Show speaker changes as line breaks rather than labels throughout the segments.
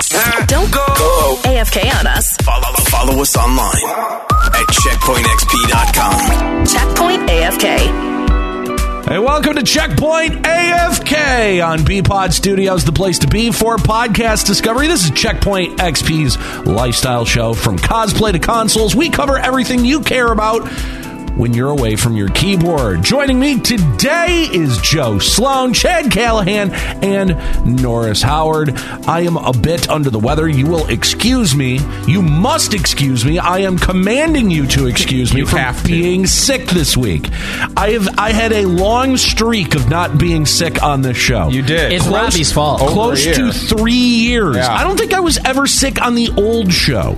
Don't go AFK on us.
Follow us online at checkpointxp.com.
Checkpoint AFK.
Hey, welcome to Checkpoint AFK on B-Pod Studios, the place to be for podcast discovery. This is Checkpoint XP's lifestyle show. From cosplay to consoles, we cover everything you care about when you're away from your keyboard. Joining me today is Joe Sloan, Chad Callahan, and Norris Howard. I am a bit under the weather. You will excuse me. You must excuse me. I am commanding you to excuse me from being sick this week. I had a long streak of not being sick on this show.
You did.
It's Robbie's fault.
Close to 3 years.
Yeah.
I don't think I was ever sick on the old show.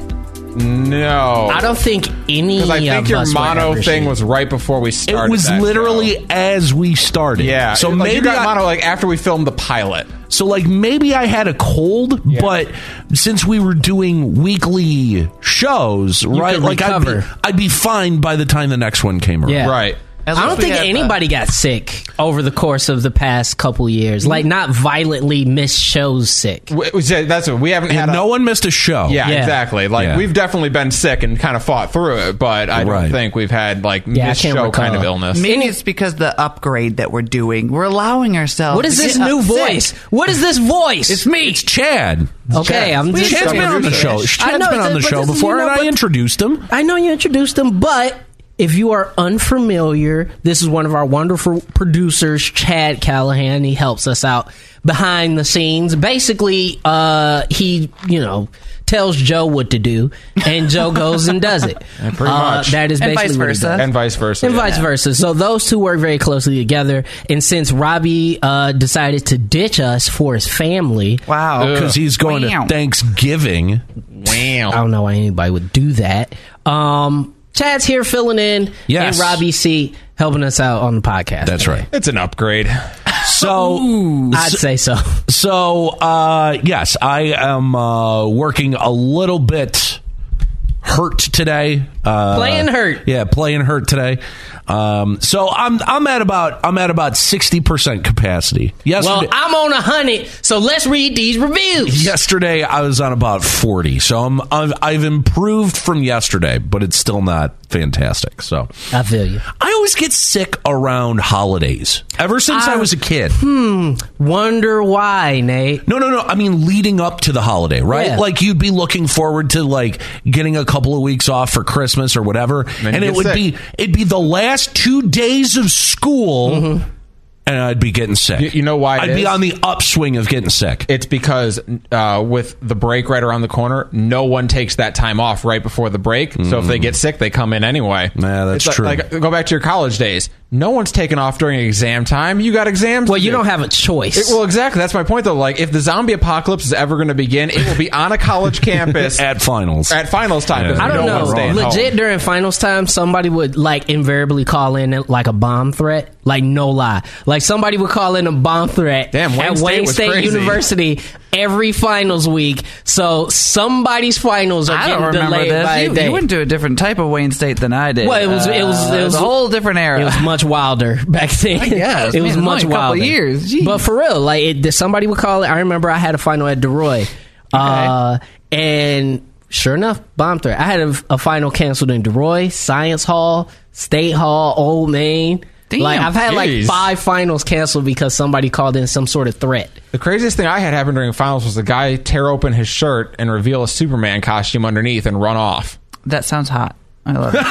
No.
I don't think any of us
Because I think your mono
were
thing
sick.
was right before we started.
It was
that
literally
show.
as we started.
Yeah.
So
Like,
maybe
you got mono like after we filmed the pilot.
So, like, maybe I had a cold, but since we were doing weekly shows, right?
could
Like,
recover.
I'd be fine by the time the next one came around.
Yeah.
Right.
I don't think anybody got sick over the course of the past couple years. Like, not violently missed shows sick.
That's what we haven't had.
No one missed a show.
Yeah,
Yeah.
exactly. Like, we've definitely been sick and kind of fought through it, but I don't think we've had, like,
I
missed
can't
show
recall.
kind of illness.
Maybe it's because the upgrade that we're doing. We're allowing ourselves.
What is
to
this
get
new
upset.
voice? What is this voice?
It's me.
It's Chad.
Okay, I'm just
Chad's been on the show.
I
Chad's
know,
been on the
but
show
this is-
before, and I
but-
introduced him.
I know you introduced him, but if you are unfamiliar, this is one of our wonderful producers, Chad Callahan. He helps us out behind the scenes. Basically, he, tells Joe what to do, and Joe goes and does it.
Pretty much.
That is
And
basically
vice
what he
versa.
does.
And vice versa.
And vice versa. So those two work very closely together. And since Robbie decided to ditch us for his family,
Wow.
Because he's going
Wow.
to Thanksgiving.
I don't know why anybody would do that. Chad's here filling in
Yes.
in Robbie's seat, helping us out on the podcast.
That's right.
It's an upgrade.
So,
I'd say so.
So, yes, I am working a little bit hurt today.
Playing hurt.
Yeah, playing hurt today. So I'm at about 60% capacity. Yesterday,
Well, I'm on 100, so let's read these reviews.
yesterday I was on about 40. So I've improved from yesterday, but it's still not fantastic. So
I feel you.
I always get sick around holidays. Ever since I was a kid.
Wonder why, Nate?
No. I mean, leading up to the holiday, right?
Yeah.
Like, you'd be looking forward to, like, getting a couple of weeks off for Christmas or whatever.
then
And
you get sick.
it'd be the last 2 days of school, and I'd be getting sick.
You know why it
I'd be
is?
on the upswing of getting sick.
It's because with the break right around the corner, no one takes that time off right before the break. So if they get sick, they come in anyway.
Yeah, that's
It's
true.
Like, go back to your college days. No one's taking off during exam time. You got exams.
Well,
to
you
do.
don't have a choice.
Well, exactly. That's my point, though. Like, if the zombie apocalypse is ever going to begin, it will be on a college campus
At finals.
at finals time.
Yeah.
because
I don't
no one's
know.
staying
Legit,
home.
during finals time, somebody would, like, invariably call in, like, a bomb threat. Like, no lie. Like, somebody would call in a bomb threat
Damn, Wayne
at
State
Wayne
was
State
crazy.
University every finals week. So somebody's finals are
I
getting
don't remember
delayed by a
this.
day.
You went to a different type of Wayne State than I did.
Well, it was
a whole different era.
It was much wilder back then.
I guess.
It was
Man,
much
only a couple
wilder.
years. Jeez.
But for real, like, somebody would call it. I remember I had a final at DeRoy. And sure enough, bomb threat. I had a final canceled in DeRoy, Science Hall, State Hall, Old Main.
Damn.
Like, I've had like
Jeez.
5 finals canceled because somebody called in some sort of threat.
The craziest thing I had happen during finals was the guy tear open his shirt and reveal a Superman costume underneath and run off.
That sounds hot. I love it.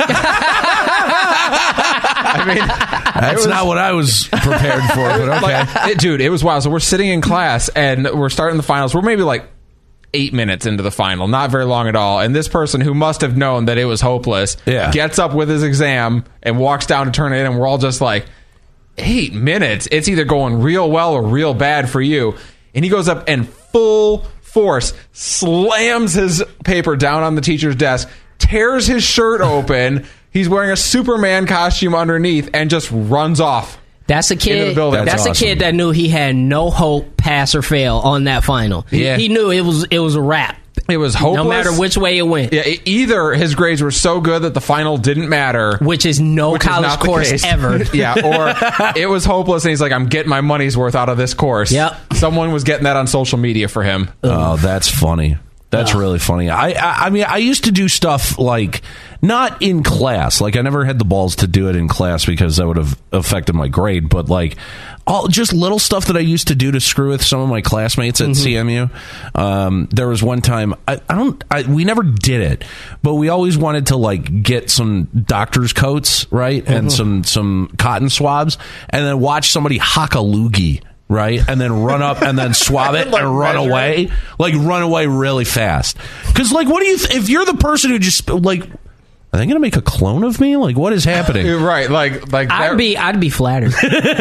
I mean,
That's not what I was prepared for, but okay.
dude, it was wild. So we're sitting in class and we're starting the finals. We're maybe like 8 minutes into the final, not very long at all. And this person who must have known that it was hopeless gets up with his exam and walks down to turn it in. And we're all just like, 8 minutes? It's either going real well or real bad for you. And he goes up and full force slams his paper down on the teacher's desk, tears his shirt open. He's wearing a Superman costume underneath and just runs off.
That's a
Into the
kid.
building.
That's
That's
a kid that knew he had no hope, pass or fail, on that final.
Yeah.
He knew it was a wrap
It was hopeless.
No matter which way it went.
Yeah, either his grades were so good that the final didn't matter.
Which is college course ever.
Yeah, or it was hopeless and he's like, I'm getting my money's worth out of this course.
Yep.
Someone was getting that on social media for him.
Oh, that's funny. That's really funny. I mean, I used to do stuff like not in class. Like I never had the balls to do it in class because that would have affected my grade. But like all just little stuff that I used to do to screw with some of my classmates at CMU. There was one time we never did it, but we always wanted to like get some doctor's coats, right, and some cotton swabs, and then watch somebody hock a loogie. Right, and then run up and then swab it and run away, like run away really fast. Because, like, what do you? If you're the person who just like, are they going to make a clone of me? Like, what is happening?
Right, like
I'd be flattered.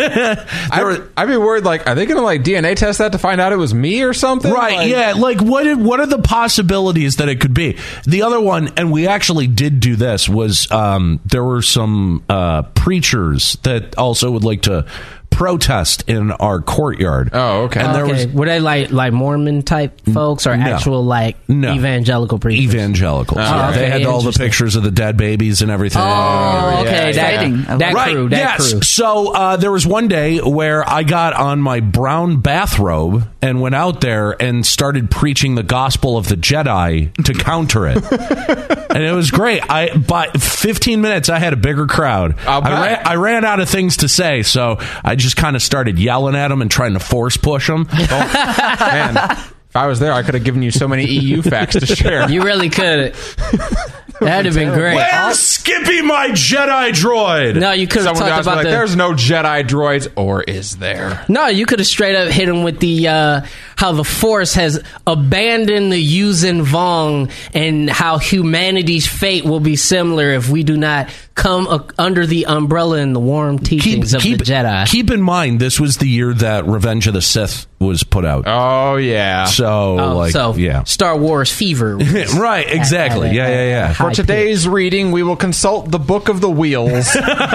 I'd be worried. Like, are they going to like DNA test that to find out it was me or something?
Right,
like,
yeah. Like, what are the possibilities that it could be? The other one, and we actually did do this, was there were some preachers that also would like to protest in our courtyard.
Oh, okay.
And there was,
were they like Mormon type folks or actual evangelical preachers?
Evangelicals.
Oh, okay,
they had all the pictures of the dead babies and everything.
Oh, okay. That crew. That crew.
So there was one day where I got on my brown bathrobe and went out there and started preaching the gospel of the Jedi to counter it. And it was great. By 15 minutes, I had a bigger crowd. I ran out of things to say, so I just kind of started yelling at them and trying to force push them.
Oh, man, if I was there, I could have given you so many EU facts to share.
You really could. That'd have been great.
Where's Skippy, my Jedi droid?
No, you could have talked about
like, there's no Jedi droids, or is there?
No, you could have straight up hit him with the how the Force has abandoned the Yuuzhan Vong and how humanity's fate will be similar if we do not come under the umbrella and the warm teachings of the Jedi.
Keep in mind, this was the year that Revenge of the Sith was put out.
Oh, yeah.
So,
Star Wars fever.
Right, exactly. Yeah.
For today's reading, we will consult the Book of the Wheels.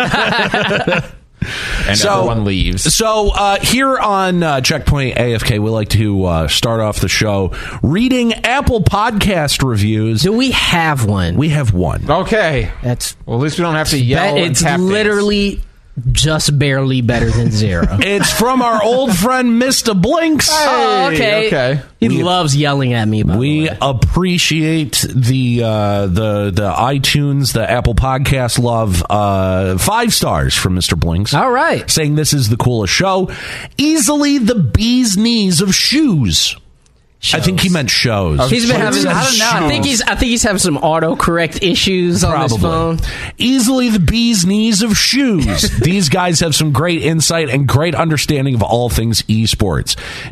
And everyone leaves.
So here on Checkpoint AFK, we like to start off the show reading Apple Podcast reviews.
Do we have one?
We have one.
Okay.
Well,
at least we don't have to yell and
it's
tap
literally
dance.
Just barely better than 0.
It's from our old friend Mr. Blinks.
Oh, okay. He loves yelling at me.
We appreciate the iTunes, the Apple Podcast love. 5 stars from Mr. Blinks.
All right,
saying this is the coolest show. Easily the bee's knees of shoes. I think he meant shows.
He's been having. I don't know. I think he's having some autocorrect issues on his phone.
Easily the bee's knees of shoes. These guys have some great insight and great understanding of all things esports.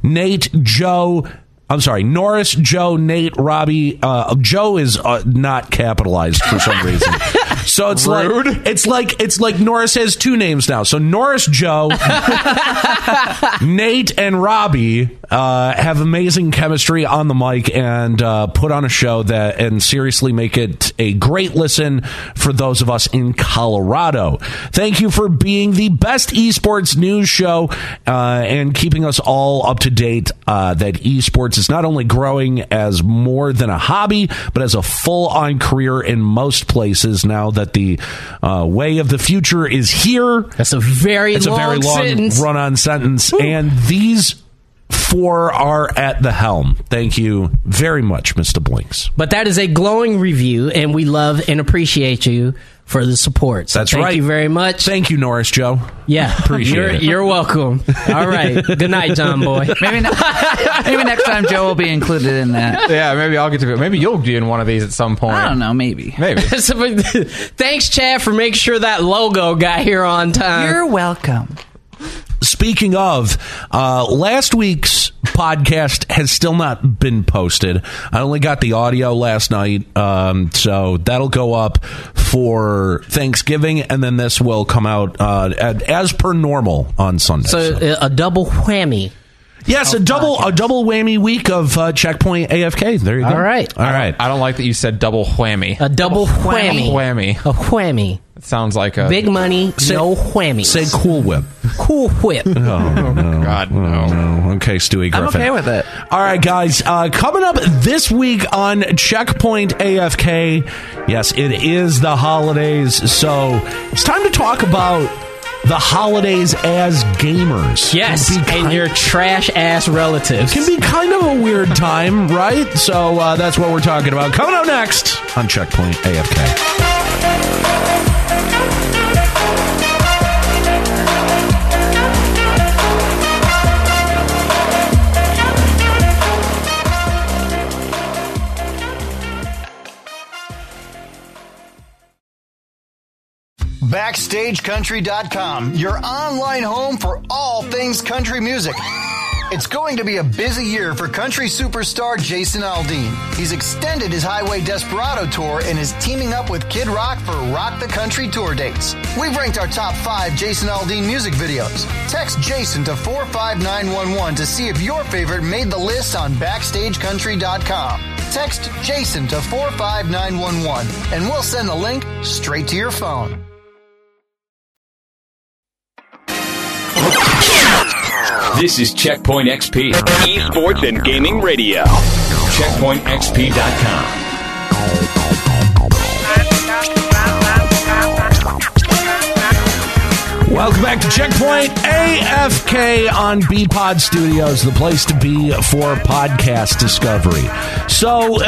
Norris, Joe, Nate, Robbie. Joe is not capitalized for some reason. So it's
rude.
It's like Norris has 2 names now. So Norris, Joe, Nate, and Robbie have amazing chemistry on the mic and put on a show and seriously make it a great listen for those of us in Colorado. Thank you for being the best esports news show and keeping us all up to date that esports is not only growing as more than a hobby, but as a full-on career in most places now that the way of the future is here.
That's a very long sentence.
Run-on sentence. Ooh. And these 4 are at the helm. Thank you very much, Mr. Blinks.
But that is a glowing review, and we love and appreciate you for the support. So
That's right.
Thank you very much.
Thank you, Norris Joe.
Yeah.
Appreciate it.
You're welcome. All right. Good night, John Boy.
Maybe next time Joe will be included in that.
Yeah, maybe I'll get to be. Maybe you'll be in one of these at some point.
I don't know. Maybe.
Thanks, Chad, for making sure that logo got here on time.
You're welcome.
Speaking of, last week's podcast has still not been posted. I only got the audio last night, so that'll go up for Thanksgiving, and then this will come out as per normal on Sunday.
So a double whammy.
Yes, a double whammy week of Checkpoint AFK. There you go.
All right.
I don't like that you said double whammy.
A double whammy.
Whammy.
A whammy.
It sounds like a
big money, no whammies.
Say Cool Whip.
Cool Whip.
Oh, no.
God, no.
Okay, Stewie Griffin.
I'm okay with it.
All right, guys. Coming up this week on Checkpoint AFK, yes, it is the holidays, so it's time to talk about the holidays as gamers.
Yes, and your trash-ass relatives.
Can be kind of a weird time, right? So that's what we're talking about. Coming up next on Checkpoint AFK.
BackstageCountry.com, your online home for all things country music. It's going to be a busy year for country superstar Jason Aldean. He's extended his Highway Desperado tour and is teaming up with Kid Rock for Rock the Country tour dates. We've ranked our top 5 Jason Aldean music videos. Text Jason to 45911 to see if your favorite made the list on BackstageCountry.com. Text Jason to 45911 and we'll send the link straight to your phone.
This is Checkpoint XP, esports and gaming radio. CheckpointXP.com.
Welcome back to Checkpoint AFK on BPod Studios, the place to be for podcast discovery. So,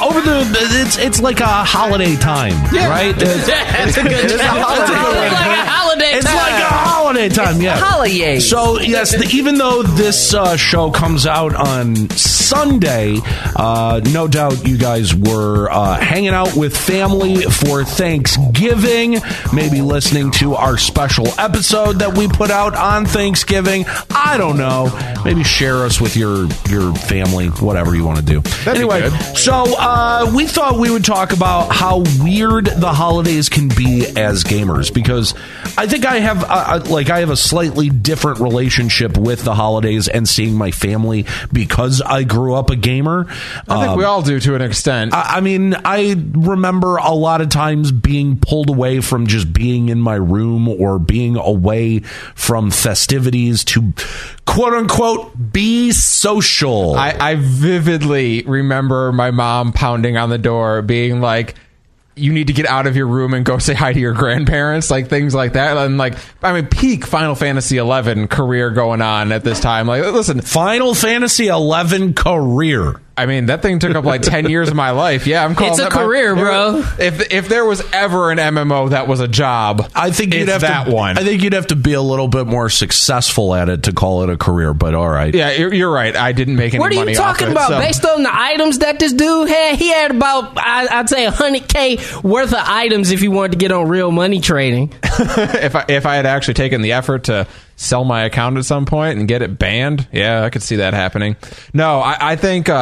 it's like a holiday time, right?
That's a good holiday
It's like a holiday time, yeah.
Holiday.
So, yes, even though this show comes out on Sunday, no doubt you guys were hanging out with family for Thanksgiving, maybe listening to our special episode that we put out on Thanksgiving. I don't know. Maybe share us with your family, whatever you want to do. Anyway, so we thought we would talk about how weird the holidays can be as gamers, because I think I have a slightly different relationship with the holidays and seeing my family because I grew up a gamer.
I think we all do to an extent.
I mean, I remember a lot of times being pulled away from just being in my room or being away from festivities to quote unquote be social.
I vividly remember my mom pounding on the door being like, you need to get out of your room and go say hi to your grandparents, like things like that. And like, I mean, peak Final Fantasy XI career going on at this time. Like, listen,
Final Fantasy XI career.
I mean, that thing took up like 10 years of my life. Yeah, I'm calling
it. It's a
that
career, bro.
If there was ever an MMO that was a job,
I think you'd have
that one.
I think you'd have to be a little bit more successful at it to call it a career, but all right.
Yeah, you're right. I didn't make any money off it.
What are you talking about? So. Based on the items that this dude had, he had about, I'd say, $100K worth of items if he wanted to get on real money trading.
If I had actually taken the effort to sell my account at some point and get it banned, yeah, I could see that happening. No, I think...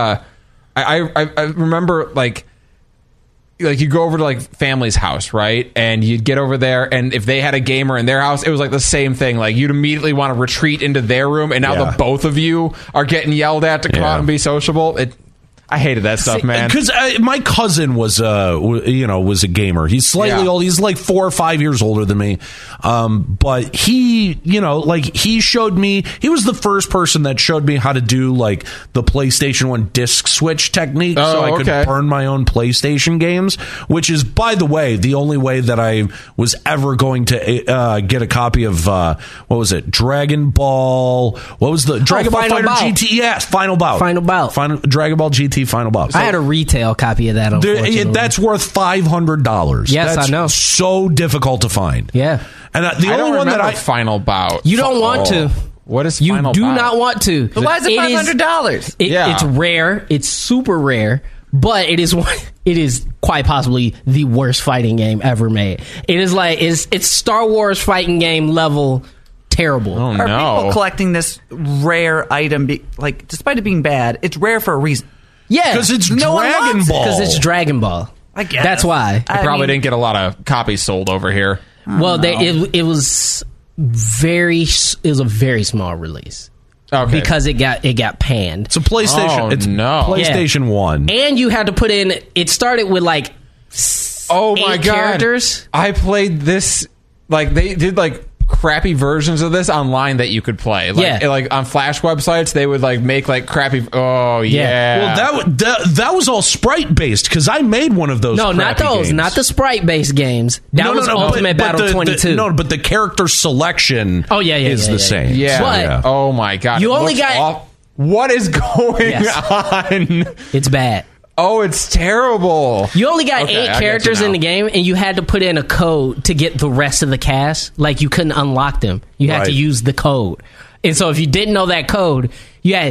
I remember like you go over to like family's house, right? And you'd get over there, and if they had a gamer in their house, it was like the same thing. Like you'd immediately want to retreat into their room, and now the both of you are getting yelled at to come out and be sociable. I hated that stuff, man. Because
my cousin was a gamer. He's slightly old. He's like 4 or 5 years older than me. But he, he showed me. He was the first person that showed me how to do like the PlayStation 1 disc switch technique, so I could burn my own PlayStation games. Which is, by the way, the only way that I was ever going to get a copy of what was it? Dragon Ball. What was the Dragon Ball Fighter GT? Yes, Final Bout. Dragon Ball GT. Final Bout.
I had a retail copy of that. Unfortunately,
that's worth $500.
Yes,
that's
I know.
So difficult to find.
Yeah,
and the only one that
Final Bout.
You don't want to.
What is
you
Final
do
Bout?
Not want to?
But why is it $500?
It's rare. It's super rare. But it is quite possibly the worst fighting game ever made. It is like it's Star Wars fighting game level. Terrible.
Oh, no.
Are people collecting this rare item? Despite it being bad, it's rare for a reason.
Yeah,
because it's Dragon Ball.
Because it's Dragon Ball.
I guess
that's why.
It probably didn't get a lot of copies sold over here.
Well, it was a very small release. because it got panned.
So PlayStation, PlayStation 1.
And you had to put in, it started with like 8 characters.
I played this, like they did like crappy versions of this online that you could play. Like on Flash websites, they would like make like crappy. Oh yeah.
Well, that was all sprite based because I made one of those.
No, not those.
Games.
Not the sprite based games. That was Ultimate Battle 22.
But the character selection.
Is
the same.
Yeah.
But
oh my god.
You only got.
What is going on?
It's bad.
Oh, it's terrible.
You only got 8 characters in the game, and you had to put in a code to get the rest of the cast. Like, you couldn't unlock them. You had to use the code. And so if you didn't know that code, you had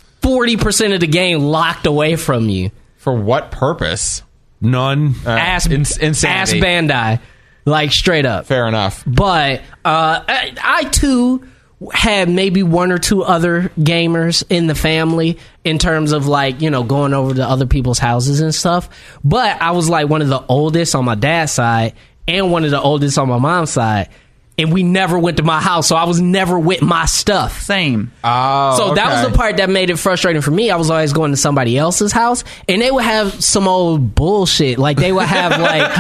40% of the game locked away from you.
For what purpose?
None.
Ass
insanity.
Bandai. Like, straight up.
Fair enough.
But I too had maybe 1 or 2 other gamers in the family in terms of like, you know, going over to other people's houses and stuff. But I was like one of the oldest on my dad's side and one of the oldest on my mom's side. And we never went to my house, so I was never with my stuff.
Same.
Oh,
so that was the part that made it frustrating for me. I was always going to somebody else's house, and they would have some old bullshit. Like, they would have, like...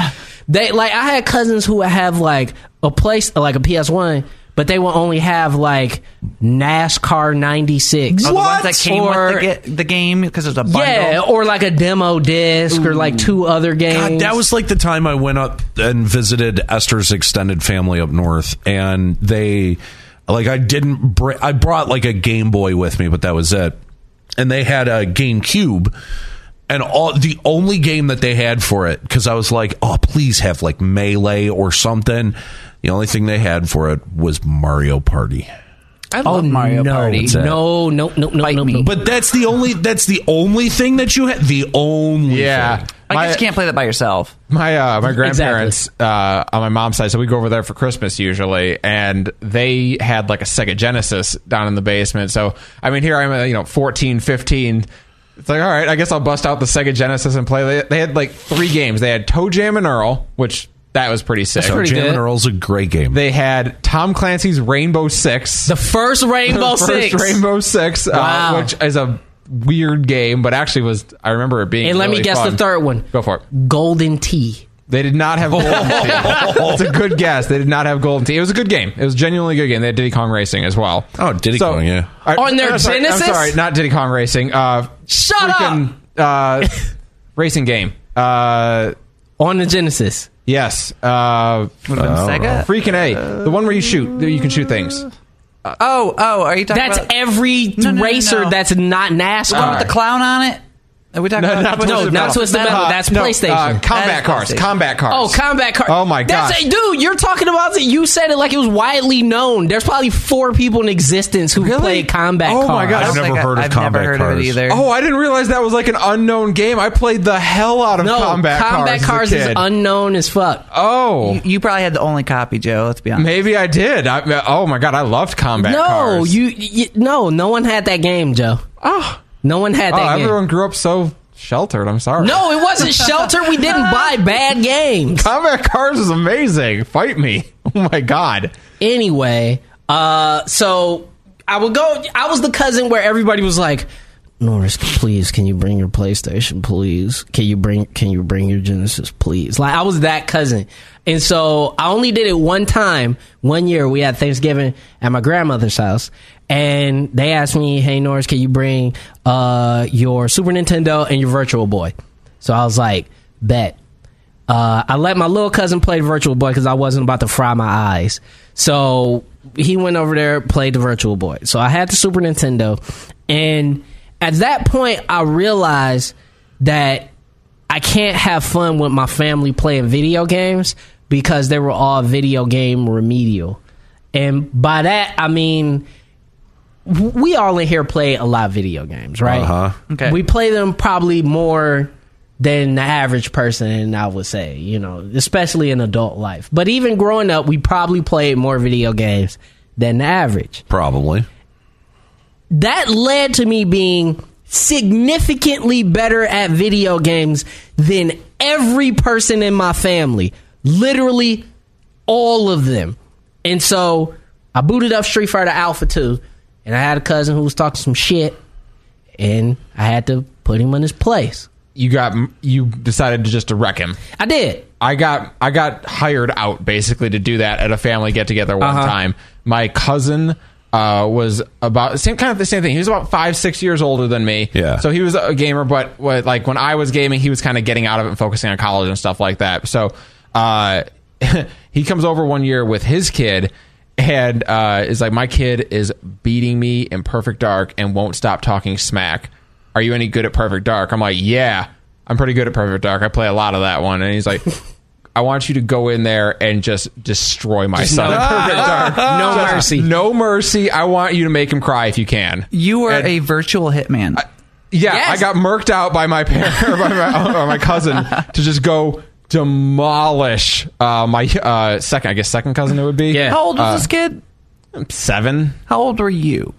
I had cousins who would have, like, a PS1... but they will only have, like, NASCAR 96.
Oh, the ones that came with the game because there's a bundle?
Yeah, or like a demo disc or like 2 other games.
God, that was like the time I went up and visited Esther's extended family up north, and they, like, I brought like a Game Boy with me, but that was it. And they had a GameCube, and the only game that they had for it, because I was like, oh, please have like Melee or something. The only thing they had for it was Mario Party.
I love Mario Party.
No.
But that's the only thing that you had. The only thing.
I guess you can't play that by yourself.
My grandparents on my mom's side, so we go over there for Christmas usually, and they had like a Sega Genesis down in the basement. So I mean, here I am, 14, 15. It's like, all right, I guess I'll bust out the Sega Genesis and play. They had like 3 games. They had Toe Jam and Earl, which that was pretty sick.
Toe Jam and Earl's a great game.
They had Tom Clancy's Rainbow Six.
The first Rainbow
Six,
wow.
Which is a weird game, but actually I remember it being
And let
really
me guess
fun.
the third one.
Go for it.
Golden Tee.
They did not have Golden Tee. It's a good guess. They did not have Golden Tee. It was a good game. It was genuinely a good game. They had Diddy Kong Racing as well.
Oh, Diddy Kong, yeah.
On their Genesis?
I'm sorry, not Diddy Kong Racing.
Shut
up! Racing game.
On the Genesis.
Yes.
Would have been Sega?
Freaking A. The one where you can shoot things.
Are you talking
That's
about...
every racer that's not NASCAR.
The one with the clown on it? Are we talking about
not Twisted Metal. That's PlayStation.
Combat cars. Combat cars.
Oh, combat cars.
Oh my god,
dude! You're talking about it. You said it like it was widely known. There's probably 4 people in existence who played combat cars.
Oh my god,
I've never heard of combat cars
either.
Oh, I didn't realize that was like an unknown game. I played the hell out of combat cars.
Combat cars is unknown as fuck.
Oh,
you probably had the only copy, Joe. Let's be honest.
Maybe I did. Oh my god, I loved combat cars.
No one had that game, Joe.
Oh,
no one had that game.
Everyone grew up so sheltered. I'm sorry.
No, it wasn't sheltered. We didn't buy bad games.
Combat Cars is amazing. Fight me. Oh my god.
Anyway, so I was the cousin where everybody was like, Norris, please, can you bring your PlayStation, please? Can you bring your Genesis, please? Like, I was that cousin. And so I only did it one time. One year we had Thanksgiving at my grandmother's house. And they asked me, hey, Norris, can you bring your Super Nintendo and your Virtual Boy? So I was like, bet. I let my little cousin play the Virtual Boy because I wasn't about to fry my eyes. So he went over there, played the Virtual Boy. So I had the Super Nintendo. And at that point, I realized that I can't have fun with my family playing video games because they were all video game remedial. And by that, I mean, we all in here play a lot of video games, right?
Uh-huh.
Okay.
We play them probably more than the average person, I would say, especially in adult life. But even growing up, we probably played more video games than the average.
Probably.
That led to me being significantly better at video games than every person in my family. Literally all of them. And so I booted up Street Fighter Alpha 2, and I had a cousin who was talking some shit, and I had to put him in his place.
You decided to wreck him.
I did.
I got hired out basically to do that at a family get together one time. My cousin was about the same thing. He was about 5-6 years older than me.
Yeah.
So he was a gamer, but like when I was gaming, he was kind of getting out of it and focusing on college and stuff like that. So he comes over one year with his kid and is like, my kid is beating me in Perfect Dark and won't stop talking smack. Are you any good at Perfect Dark? I'm like, yeah, I'm pretty good at Perfect Dark. I play a lot of that one. And he's like, I want you to go in there and just destroy my son. Perfect Dark.
No mercy.
No mercy. I want you to make him cry if you can.
You are a virtual hitman.
I got murked out by my parent or my cousin to just go demolish my second cousin it would be.
Yeah.
How old was this kid?
7.
How old were you?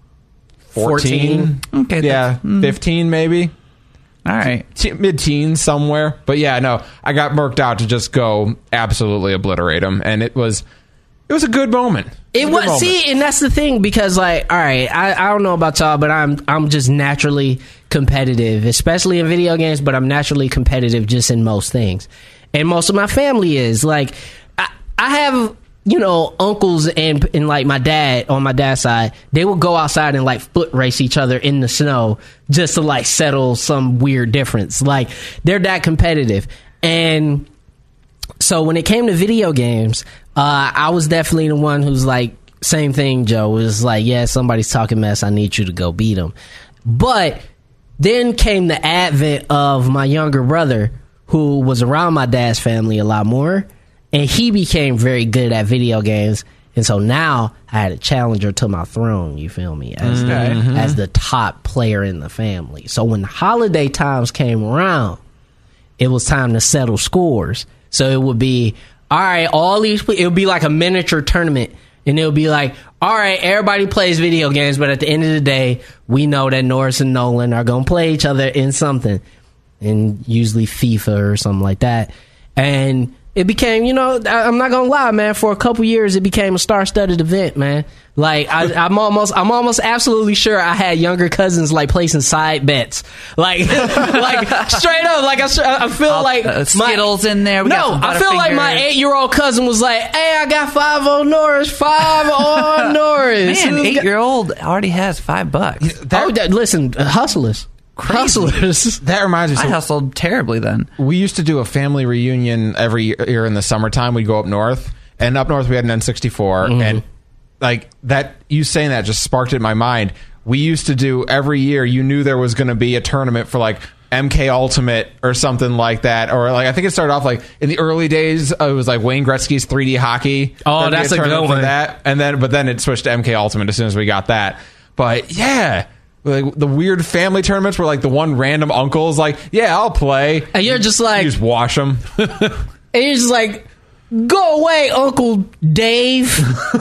14.
Okay.
Yeah, 15 maybe.
All right.
Mid-teens somewhere. But yeah, no, I got murked out to just go absolutely obliterate him. And it was a good moment.
And that's the thing, because like, all right, I don't know about y'all, but I'm just naturally competitive, especially in video games, but I'm naturally competitive just in most things. And most of my family is like, I have, uncles and like my dad on my dad's side, they will go outside and like foot race each other in the snow just to like settle some weird difference. Like, they're that competitive. And so when it came to video games, I was definitely the one who's like, same thing, Joe, was like, yeah, somebody's talking mess, I need you to go beat them. But then came the advent of my younger brother, who was around my dad's family a lot more, and he became very good at video games. And so now I had a challenger to my throne, you feel me, as the top player in the family. So when the holiday times came around, it was time to settle scores. So it would be, all right, it would be like a miniature tournament. And it would be like, all right, everybody plays video games, but at the end of the day, we know that Norris and Nolan are going to play each other in something. And usually FIFA or something like that. And it became, I'm not gonna lie, man, for a couple years it became a star-studded event, man. Like, I'm almost absolutely sure I had younger cousins like placing side bets, like straight up. Like, I feel like
Skittles in there.
I feel like my 8-year-old cousin was like, "Hey, I got 5 on Norris, 5 on Norris."
Man, 8-year-old already has $5.
Listen, hustlers. Hustlers.
That reminds me.
I hustled terribly then.
We used to do a family reunion every year in the summertime. We'd go up north, and up north we had an N64, and like that. You saying that just sparked it in my mind. We used to do every year. You knew there was going to be a tournament for like MK Ultimate or something like that, or like I think it started off like in the early days. It was like Wayne Gretzky's 3D hockey.
Oh, that's a good one.
That, but then it switched to MK Ultimate as soon as we got that. But yeah. Like the weird family tournaments where like the one random uncle is like, yeah, I'll play.
And you're just like,
you just wash them.
And you're just like, go away, Uncle Dave.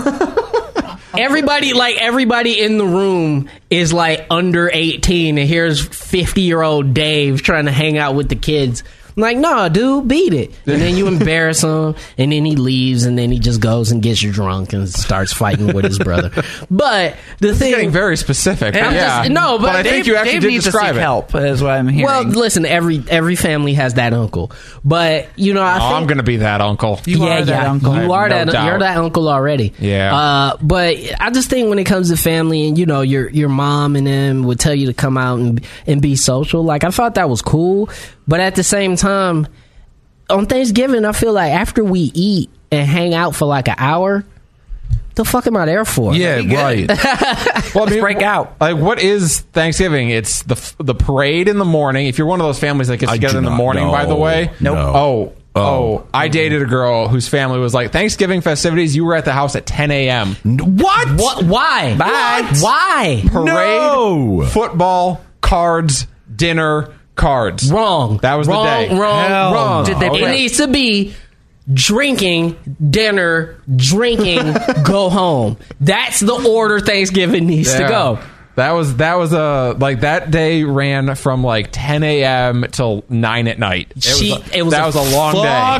Everybody in the room is like under 18, and here's 50-year-old Dave trying to hang out with the kids. I'm like, nah, dude, beat it. And then you embarrass him, and then he leaves, and then he just goes and gets drunk and starts fighting with his brother. But the thing,
getting very specific. But I think you actually did describe it.
Help is what I'm hearing.
Well, listen, every family has that uncle, but I think
I'm going to be that uncle.
You are that uncle. You're that uncle already.
Yeah.
But I just think when it comes to family, and your mom and them would tell you to come out and be social. Like, I thought that was cool. But at the same time, on Thanksgiving, I feel like after we eat and hang out for like an hour, the fuck am I there for?
Yeah, right.
Well, break out. Like, what is Thanksgiving? It's the parade in the morning. If you're one of those families that gets together in the morning, by the way.
Nope.
Oh, I dated a girl whose family was like, Thanksgiving festivities, you were at the house at 10 a.m.
What? Why?
Bye.
Why?
Parade, football, cards, dinner, cards.
Wrong.
That was the day.
Wrong.
Did they
It needs to be drinking, dinner, drinking, go home. That's the order Thanksgiving needs to go.
That was that day ran from like 10 a.m. till 9 at night. That was a long day.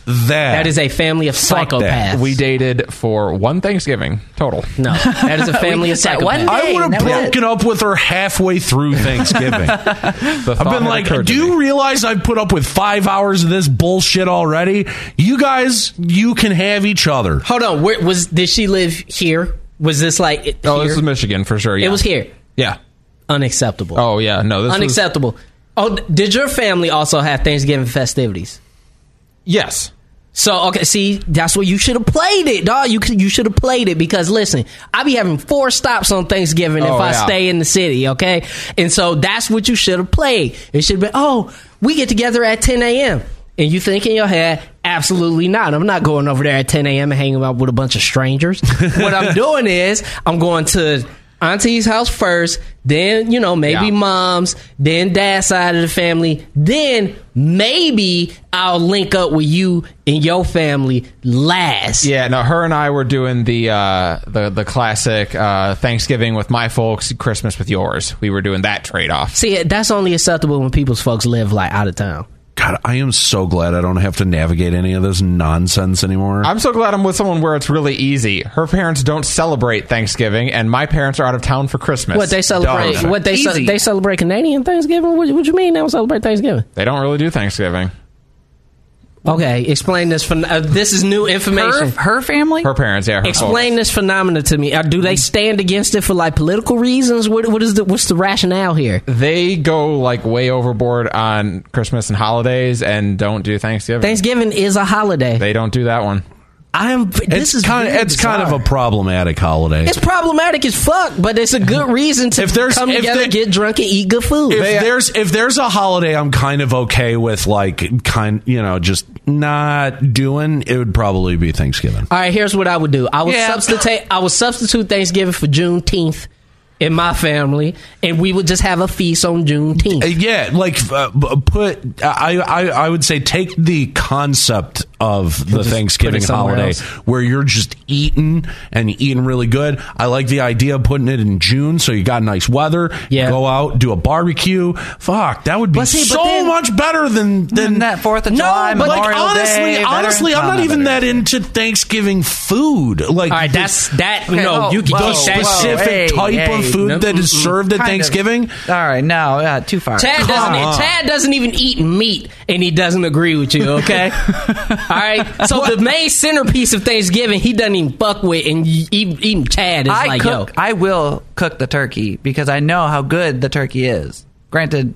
that.
That is a family of psychopaths.
We dated for one Thanksgiving total.
No, that is a family of psychopaths.
I would have broken up with her halfway through Thanksgiving. I've been like, do you realize I've put up with 5 hours of this bullshit already? You guys, you can have each other.
Hold on, did she live here? Was this like here?
This is Michigan for sure. Yeah.
It was here.
Yeah.
Unacceptable.
Oh yeah, no, this
unacceptable. Oh, did your family also have Thanksgiving festivities?
Yes.
So, okay, see, that's what you should have played it, dog. You should have played it because, listen, I be having 4 stops on Thanksgiving if I stay in the city, okay? And so that's what you should have played. It should have been, we get together at 10 a.m. And you think in your head, absolutely not. I'm not going over there at 10 a.m. and hanging out with a bunch of strangers. What I'm doing is I'm going to Auntie's house first, then, maybe mom's, then dad's side of the family, then maybe I'll link up with you and your family last.
Yeah, no, her and I were doing the classic Thanksgiving with my folks, Christmas with yours. We were doing that trade-off.
See, that's only acceptable when people's folks live, like, out of town.
God, I am so glad I don't have to navigate any of this nonsense anymore.
I'm so glad I'm with someone where it's really easy. Her parents don't celebrate Thanksgiving, and my parents are out of town for Christmas.
What, they celebrate? They celebrate Canadian Thanksgiving? What you mean they don't celebrate Thanksgiving?
They don't really do Thanksgiving.
Okay, explain this. This is new information.
Her family?
Her parents, yeah.
Explain this phenomena to me. Do they stand against it for like political reasons? What's the rationale here?
They go like way overboard on Christmas and holidays and don't do Thanksgiving.
Thanksgiving is a holiday.
They don't do that one.
It's kind of a problematic holiday.
It's problematic as fuck, but it's a good reason to come together, get drunk, and eat good food.
If there's a holiday I'm kind of okay with, like just not doing, it would probably be Thanksgiving.
All right, here's what I would do. I would substitute Thanksgiving for Juneteenth in my family, and we would just have a feast on Juneteenth.
I would say take the concept of the Thanksgiving holiday where you're just eating really good. I like the idea of putting it in June, so you got nice weather. Yeah. Go out, do a barbecue. Fuck, that would be much better than
that 4th of July, Memorial Day.
Honestly, I'm not even that into Thanksgiving food. Like,
all right, you can
the specific type of food that is served at Thanksgiving.
All right, no, too far.
Chad doesn't even eat meat, and he doesn't agree with you. Okay. All right, so the main centerpiece of Thanksgiving, he doesn't even fuck with, and eating Chad is
I will cook the turkey because I know how good the turkey is. Granted,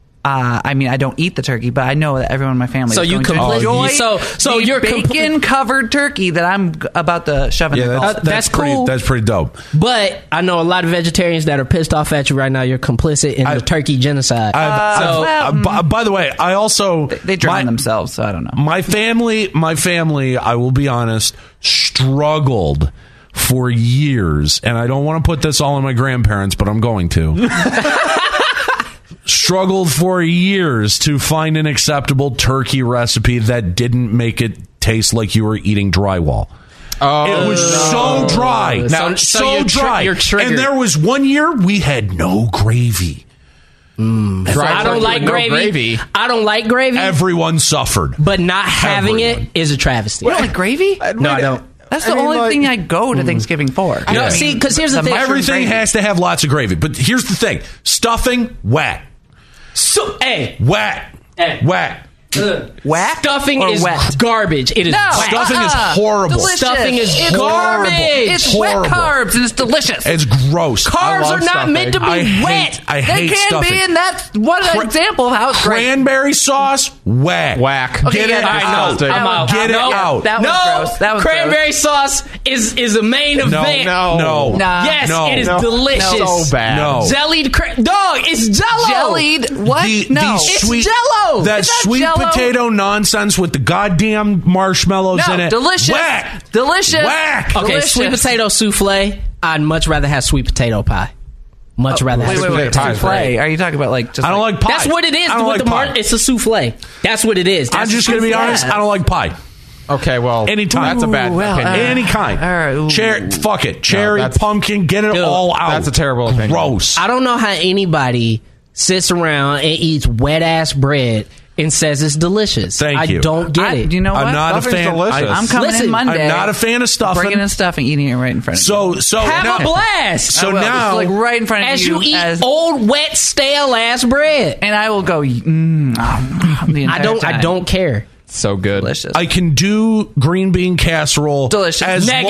I don't eat the turkey, but I know that everyone in my family is going to enjoy your bacon-covered turkey that I'm about to shove in the mouth.
That's cool.
That's pretty dope.
But I know a lot of vegetarians that are pissed off at you right now. You're complicit in the turkey genocide.
By the way, I also...
They drown themselves, so I don't know.
My family, I will be honest, struggled for years, and I don't want to put this all on my grandparents, but I'm going to. Struggled for years to find an acceptable turkey recipe that didn't make it taste like you were eating drywall. It was so dry. Now, so dry. And there was one year we had no gravy.
I don't like gravy. I don't like gravy.
Everyone suffered.
But not having it is a travesty.
You don't like gravy?
No, I don't.
That's the only thing I go to Thanksgiving for.
No, see, because here's the thing.
Everything has to have lots of gravy. But here's the thing. Stuffing, whack. Whack.
Whack?
Stuffing is garbage. It is
stuffing is horrible.
Delicious.
Stuffing is garbage.
It's wet carbs and it's delicious.
It's gross.
Carbs are not meant to be wet.
I hate stuffing.
They can be, and that's one example of how it's
cranberry sauce. Whack.
Okay,
Get it out.
I'm out.
Get it out.
That was gross. That was
cranberry sauce is a main event.
No.
Yes, it is delicious.
So bad.
No.
Jellied dog. It's Jello.
Jellied what?
It's Jello.
That sweet potato nonsense with the goddamn marshmallows in it.
Delicious.
Whack.
Delicious.
Whack.
Okay,
delicious.
Sweet potato souffle. I'd much rather have sweet potato pie. Much rather have sweet potato pie.
Souffle. Are you talking about like just?
I don't like pie.
That's what it is.
I don't like pie.
It's a souffle. That's what it is.
I'm just going to be honest. I don't like pie.
Okay, well,
anytime.
That's a bad opinion.
Any kind.
All right,
fuck it. Cherry, pumpkin, get it all out.
That's a terrible opinion.
Gross.
I don't know how anybody sits around and eats wet ass bread and says it's delicious.
Thank you.
I don't get it.
You know what?
I'm not a fan.
I'm coming in Monday.
I'm not a fan of stuffing.
Bringing in stuffing, eating it right in front of you.
So
have a blast.
So now,
like right in front of
as you eat old, wet, stale ass bread,
and I will go.
I don't care.
So good.
Delicious.
I can do green bean casserole.
Delicious.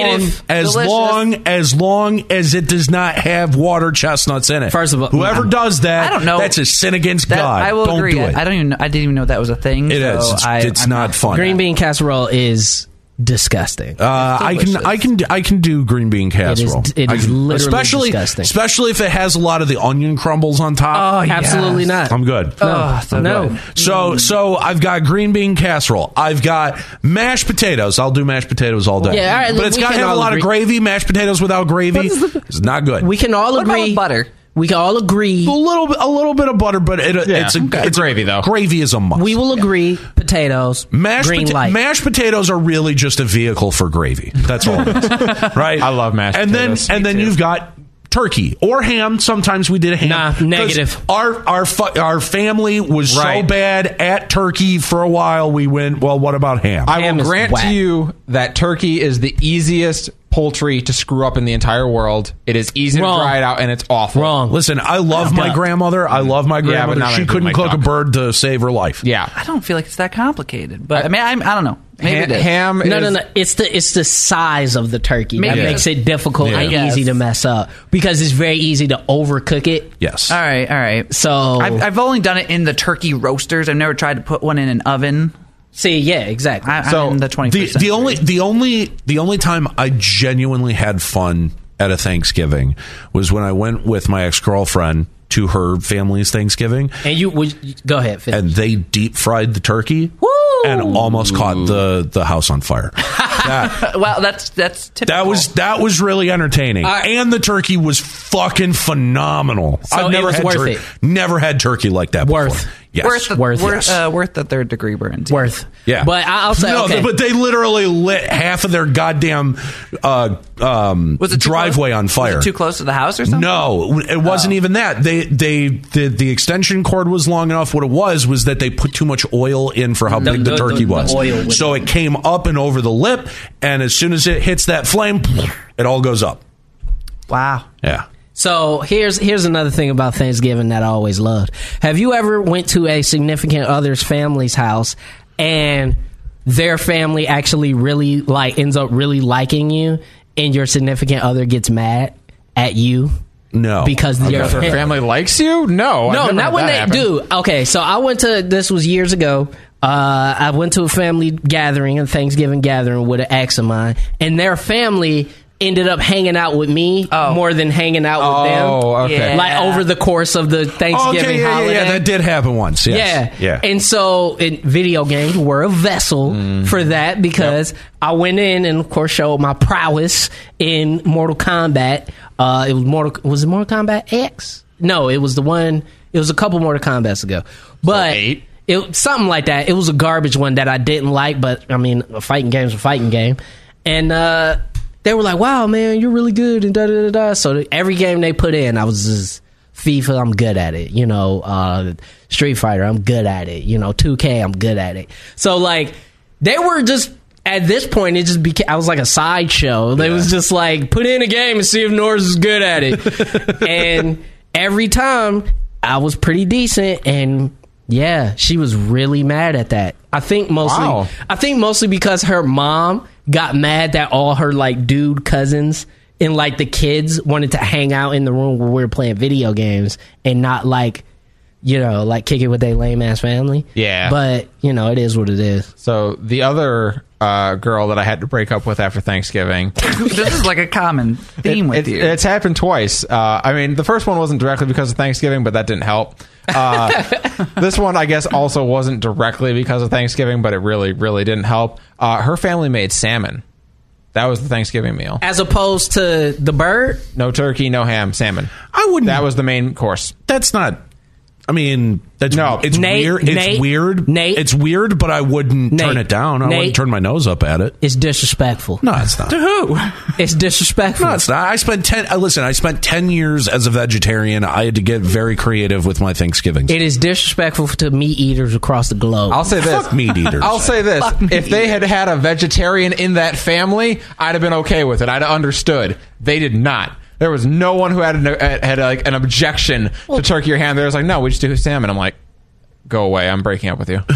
As long as it does not have water chestnuts in it.
First of all,
whoever does that,
I don't know.
That's a sin against God.
I will
don't
agree.
do it.
I didn't even know that was a thing.
It is. It's not fun.
Green bean casserole is disgusting.
I can do green bean casserole.
It is literally disgusting.
Especially if it has a lot of the onion crumbles on top.
Oh, yes. Absolutely not.
I'm good.
No.
So I've got green bean casserole. I've got mashed potatoes. I'll do mashed potatoes all day.
Yeah, all right,
but it's got to have a lot of gravy. Mashed potatoes without gravy is not good.
We can all agree.
What about butter?
We can all agree
a little bit of butter, but it's
gravy though.
Gravy is a must.
We will agree. Potatoes,
mashed potatoes are really just a vehicle for gravy. That's all it is, right?
I love mashed potatoes.
And then you've got turkey or ham. Sometimes we did a ham.
Nah, negative.
Our family was so bad at turkey for a while. We went, well, what about ham?
I will grant to you that turkey is the easiest poultry to screw up in the entire world. It is easy to dry it out, and it's awful.
Wrong.
Listen, I love my grandmother.
But
she couldn't cook a bird to save her life.
Yeah,
I don't feel like it's that complicated. But I mean, I don't know. Maybe
ham.
No. It's the size of the turkey that makes it difficult and easy to mess up because it's very easy to overcook it.
Yes.
All right.
So
I've only done it in the turkey roasters. I've never tried to put one in an oven.
See, yeah, exactly.
I'm in the 21st century.
The only time I genuinely had fun at a Thanksgiving was when I went with my ex-girlfriend to her family's Thanksgiving.
And you go ahead, finish.
And they deep fried the turkey.
Woo!
And almost caught the house on fire.
Well, that's typical.
That was really entertaining, and the turkey was fucking phenomenal.
So
I've never
it was
had
worth it.
Never had turkey like that before. Yes.
Worth the third degree burn.
Worth.
Yeah.
But I'll say
but they literally lit half of their goddamn driveway on fire.
Was it too close to the house or something?
No, it wasn't even that. The extension cord was long enough. What it was that they put too much oil in for how big the turkey was. So it came up and over the lip, and as soon as it hits that flame, it all goes up.
Wow.
Yeah.
So here's another thing about Thanksgiving that I always loved. Have you ever went to a significant other's family's house and their family actually really ends up really liking you, and your significant other gets mad at you?
No,
because your family likes you. No,
not when they do. Okay, so I went to this was years ago. I went to a family gathering, a Thanksgiving gathering with an ex of mine, and their family ended up hanging out with me more than hanging out with them.
Okay.
Like over the course of the Thanksgiving holiday.
Yeah, that did happen once. Yes.
Yeah. And so video games were a vessel for that because I went in and of course showed my prowess in Mortal Kombat. Was it Mortal Kombat X? No, it was a couple Mortal Kombats ago. But something like that. It was a garbage one that I didn't like, but I mean, a fighting game's a fighting game. And they were like, wow, man, you're really good, and da-da-da-da. So every game they put in, I was just, FIFA, I'm good at it. Street Fighter, I'm good at it. 2K, I'm good at it. So, like, they were just, at this point, it just became, I was like a sideshow. They was just like, put in a game and see if Norris is good at it. And every time, I was pretty decent, and yeah, she was really mad at that. I think mostly because her mom got mad that all her like dude cousins and like the kids wanted to hang out in the room where we were playing video games and not like kick it with their lame ass family.
Yeah.
But it is what it is.
So the other girl that I had to break up with after Thanksgiving.
This is like a common theme with you.
It's happened twice. I mean, the first one wasn't directly because of Thanksgiving, but that didn't help. This one, I guess, also wasn't directly because of Thanksgiving, but it really, really didn't help. Her family made salmon. That was the Thanksgiving meal.
As opposed to the bird?
No turkey, no ham, salmon.
I wouldn't.
That was the main course.
That's not. I mean, it's weird. It's weird.
Nate,
it's weird, but I wouldn't turn it down. I wouldn't turn my nose up at it.
It's disrespectful.
No, it's not.
To who? It's disrespectful.
No, it's not. I spent 10 years as a vegetarian. I had to get very creative with my Thanksgivings.
It is disrespectful to meat eaters across the globe.
I'll say this.
Fuck meat eaters.
I'll say this. If they had had a vegetarian in that family, I'd have been okay with it. I'd have understood. They did not. There was no one who had an objection to turkey or ham. They was like, no, we just do salmon. I'm like, go away. I'm breaking up with you. And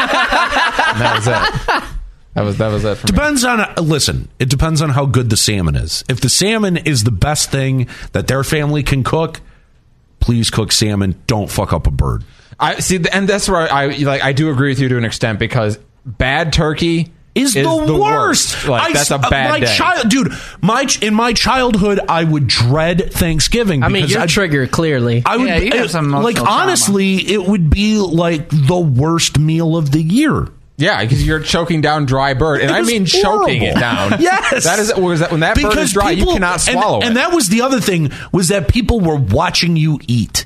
that was it. That was it for
depends me. It depends on how good the salmon is. If the salmon is the best thing that their family can please cook salmon. Don't fuck up a bird.
I see, and that's where I do agree with you to an extent, because bad turkey is the worst. Like, that's a bad day. In my childhood, I would dread Thanksgiving.
I mean, you're triggered, clearly.
I would,
you have some
honestly, it would be like the worst meal of the year.
Yeah, because you're choking down dry bird, and I mean horrible. Choking it down.
Yes,
when that bird is dry, you cannot swallow it.
And that was the other thing, was that people were watching you eat.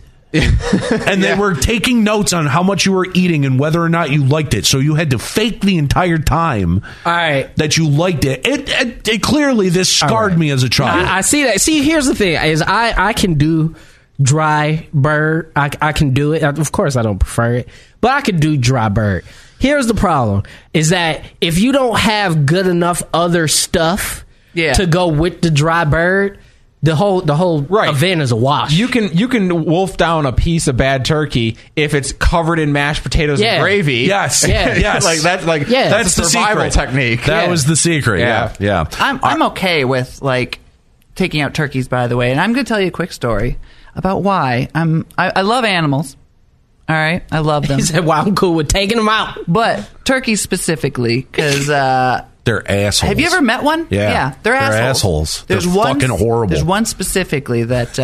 And they were taking notes on how much you were eating and whether or not you liked it. So you had to fake the entire time that you liked it. It clearly, this scarred me as a child.
I see that. See, here's the thing: is I can do dry bird. I can do it. Of course, I don't prefer it, but I can do dry bird. Here's the problem: is that if you don't have good enough other stuff to go with the dry bird, the whole event is a wash.
You can wolf down a piece of bad turkey if it's covered in mashed potatoes and gravy.
Yes,
yes, that's the survival technique.
That was the secret. Yeah.
I'm okay with taking out turkeys. By the way, and I'm going to tell you a quick story about why I love animals. All right, I love them.
He said, "Well, I'm cool with taking them out,"
but turkeys specifically, because
they're assholes.
Have you ever met one?
Yeah,
they're assholes.
They're fucking horrible.
There's one specifically that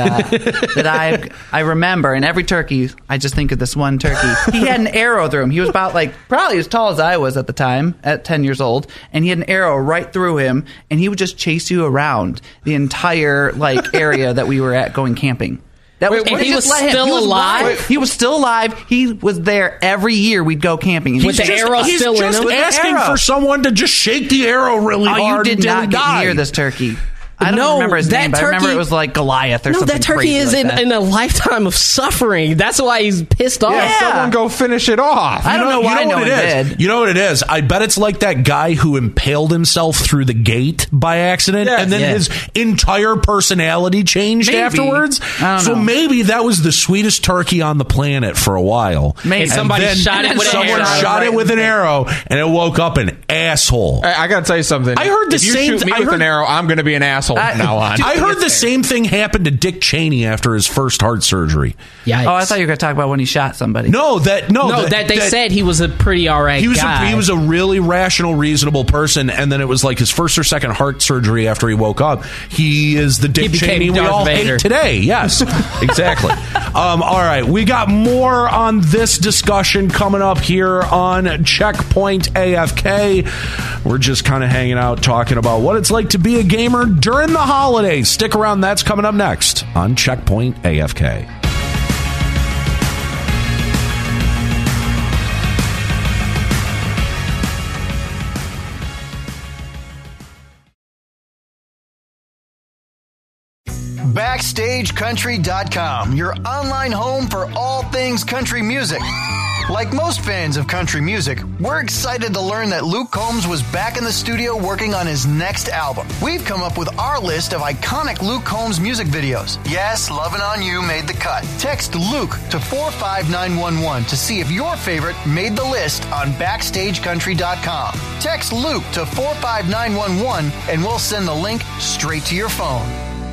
that I remember, and every turkey, I just think of this one turkey. He had an arrow through him. He was about probably as tall as I was at the time, at 10 years old, and he had an arrow right through him, and he would just chase you around the entire area that we were at going camping.
He was still alive?
He was still alive. He was there every year. We'd go camping.
With the arrow still in him?
He's just asking for someone to just shake the arrow really hard.
You did not get near this turkey. I don't remember his name, but I remember it was like Goliath or something.
No, that turkey is in a lifetime of suffering. That's why he's pissed off.
Yeah, someone go finish it off.
I don't know why no one did.
You know what it is? I bet it's like that guy who impaled himself through the gate by accident, and then his entire personality changed afterwards. So maybe that was the sweetest turkey on the planet for a while.
Maybe somebody shot it with an arrow.
Someone shot it with an arrow, and it woke up an asshole.
I got to tell you something.
I heard the same.
If you shoot me with an arrow, I'm going to be an asshole. Now on.
I heard the same thing happened to Dick Cheney after his first heart surgery.
Yikes.
Oh, I thought you were going to talk about when he shot somebody.
They said he was a pretty alright guy.
He was a really rational, reasonable person, and then it was like his first or second heart surgery after he woke up. He is the Dick Cheney we all hate today. Yes, exactly. All right, we got more on this discussion coming up here on Checkpoint AFK. We're just kind of hanging out talking about what it's like to be a gamer during the holidays. Stick around, that's coming up next on Checkpoint AFK.
BackstageCountry.com, your online home for all things country music. Like most fans of country music, we're excited to learn that Luke Combs was back in the studio working on his next album. We've come up with our list of iconic Luke Combs music videos. Yes, Lovin' On You made the cut. Text Luke to 45911 to see if your favorite made the list on BackstageCountry.com. Text Luke to 45911 and we'll send the link straight to your phone.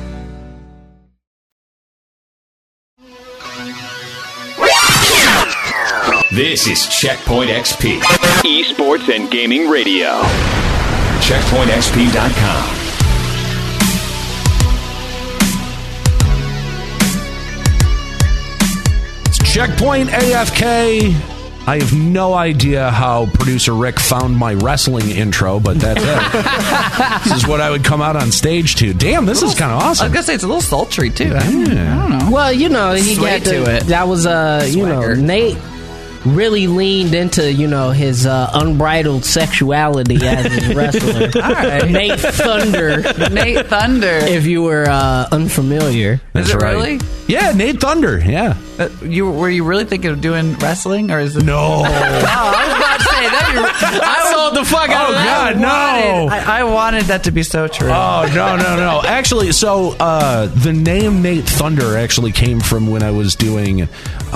This is Checkpoint XP, esports and gaming radio. CheckpointXP.com.
It's Checkpoint AFK. I have no idea how producer Rick found my wrestling intro, but that's it. This is what I would come out on stage to. Damn, this is kind of awesome.
I was going to say, it's a little sultry, too.
Yeah.
I don't know.
Well, he got to it. That was, Nate really leaned into, his unbridled sexuality as a wrestler.
All right.
Nate Thunder. If you were unfamiliar.
That's
is it
right.
Really?
Yeah, Nate Thunder, yeah.
Were you really thinking of doing wrestling, or is it...
No.
I was about to say that.
I sold the fuck out of that.
God, no.
I wanted that to be so true.
Oh, no. Actually, so the name Nate Thunder actually came from when I was doing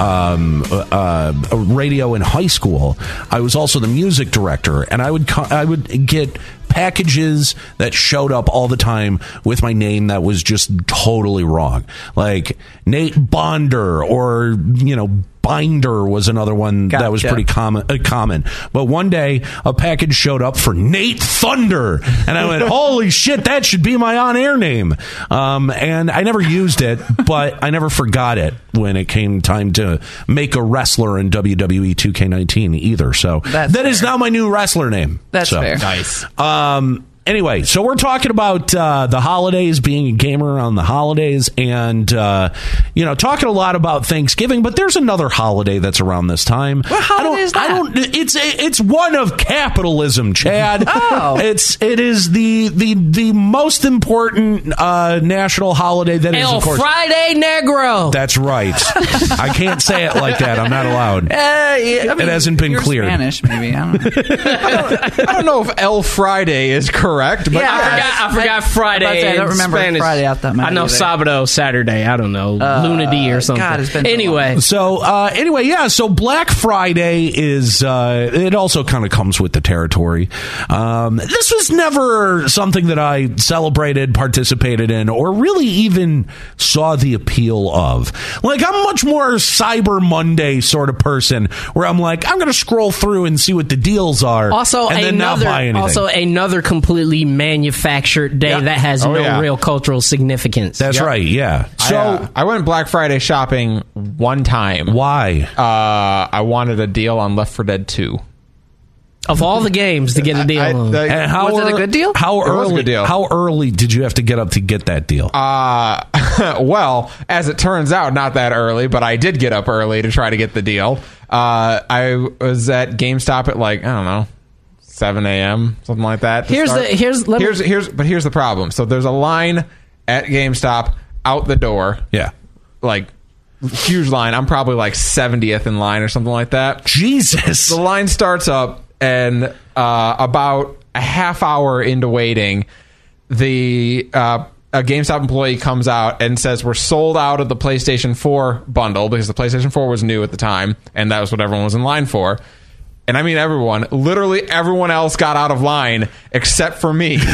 radio in high school. I was also the music director, and I would get packages that showed up all the time with my name that was just totally wrong. Like Nate Bonder, or, Binder was another one that was pretty common. But one day, a package showed up for Nate Thunder, and I went, holy shit, that should be my on-air name. And I never used it, but I never forgot it when it came time to make a wrestler in WWE 2K19 either. So that is now my new wrestler name.
That's fair.
Nice.
Anyway, so we're talking about the holidays, being a gamer on the holidays, and talking a lot about Thanksgiving. But there's another holiday that's around this time.
What holiday is that?
It's one of capitalism, Chad.
Oh,
it is the most important national holiday that is, of course,
Friday Negro.
That's right. I can't say it like that. I'm not allowed. It hasn't been cleared.
Spanish, maybe. I don't know.
I don't know if El Friday is correct, but
I forgot Friday.
I don't remember
Spanish.
Friday out that much.
I know
either.
Sábado, Saturday. I don't know. Lunadí or something.
God, it's been
anyway.
So Black Friday is, it also kind of comes with the territory. This was never something that I celebrated, participated in, or really even saw the appeal of. Like, I'm much more Cyber Monday sort of person, where I'm like, I'm going to scroll through and see what the deals are, and then not buy anything.
Also, another completely manufactured day that has no real cultural significance.
That's right, yeah. So
I went Black Friday shopping one time.
Why?
I wanted a deal on Left 4 Dead 2.
Of all the games to get a deal on.
And how
was it a good deal?
How
It was a good deal.
How early did you have to get up to get that deal?
Well, as it turns out, not that early, but I did get up early to try to get the deal. I was at GameStop at, like, I don't know, 7 a.m., something like that.
Here's
the problem. So there's a line at GameStop out the door.
Yeah.
Like, huge line. I'm probably like 70th in line or something like that.
Jesus.
The line starts up, and about a half hour into waiting, a GameStop employee comes out and says, we're sold out of the PlayStation 4 bundle, because the PlayStation 4 was new at the time, and that was what everyone was in line for. And I mean everyone. Literally everyone else got out of line except for me. And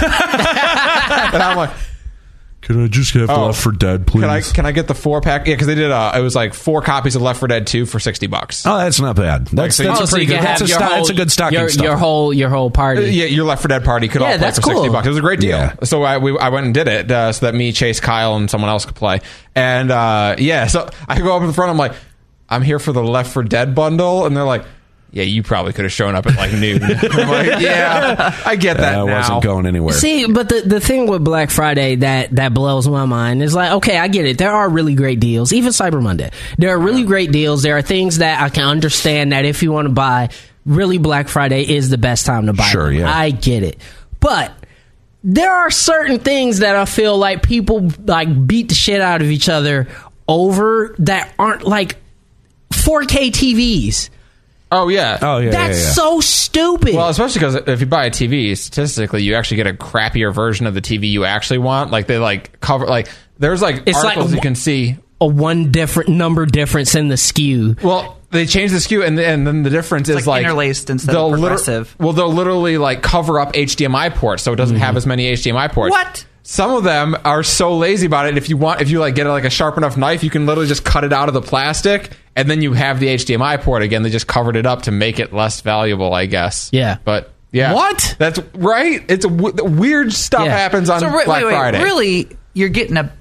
I'm like,
can I just have Left 4 Dead, please?
Can I get the 4-pack? Yeah, because they did it was like 4 copies of Left 4 Dead 2 for $60.
Oh, that's not bad. That's a pretty good. That's a good stocking stuff.
Your whole party.
Yeah, your Left 4 Dead party could all play for $60. It was a great deal. Yeah. So I went and did it so that me, Chase, Kyle, and someone else could play. And so I go up in the front. I'm like, I'm here for the Left 4 Dead bundle, and they're like, yeah, you probably could have shown up at like noon. I'm like, yeah, I get that now.
I wasn't going anywhere.
See, but the thing with Black Friday that blows my mind is like, okay, I get it. There are really great deals. Even Cyber Monday. There are really great deals. There are things that I can understand that if you want to buy, really Black Friday is the best time to buy.
Sure,
them.
yeah.
I get it. But there are certain things that I feel like people like beat the shit out of each other over that aren't like 4K TVs.
Oh, yeah.
That's so stupid.
Well, especially because if you buy a TV, statistically, you actually get a crappier version of the TV you actually want. Like, they, like, cover, like, there's, like, it's articles you can see.
A one different number difference in the SKU.
Well, they change the SKU, and then the difference is, like
interlaced instead of progressive.
They'll literally, like, cover up HDMI ports, so it doesn't have as many HDMI ports.
What?
Some of them are so lazy about it. If you like get like a sharp enough knife, you can literally just cut it out of the plastic, and then you have the HDMI port again. They just covered it up to make it less valuable, I guess.
Yeah,
but yeah,
what?
That's right. It's weird stuff happens on Black Friday.
Really, you're getting a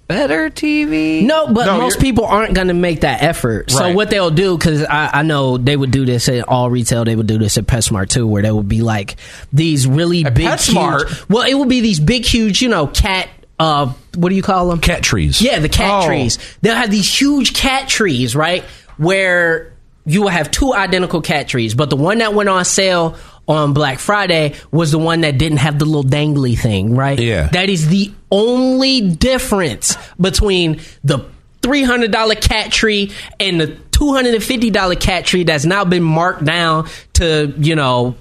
better TV.
No, but most people aren't going to make that effort. Right. So what they'll do, because I know they would do this at all retail, they would do this at PetSmart too, where there would be like these really big, huge, well, it would be these big, huge, cat. What do you call them?
Cat trees.
Yeah, the cat trees. They'll have these huge cat trees, right? Where you will have two identical cat trees, but the one that went on sale on Black Friday was the one that didn't have the little dangly thing, right?
Yeah.
That is the only difference between the $300 cat tree and the $250 cat tree that's now been marked down to, $50.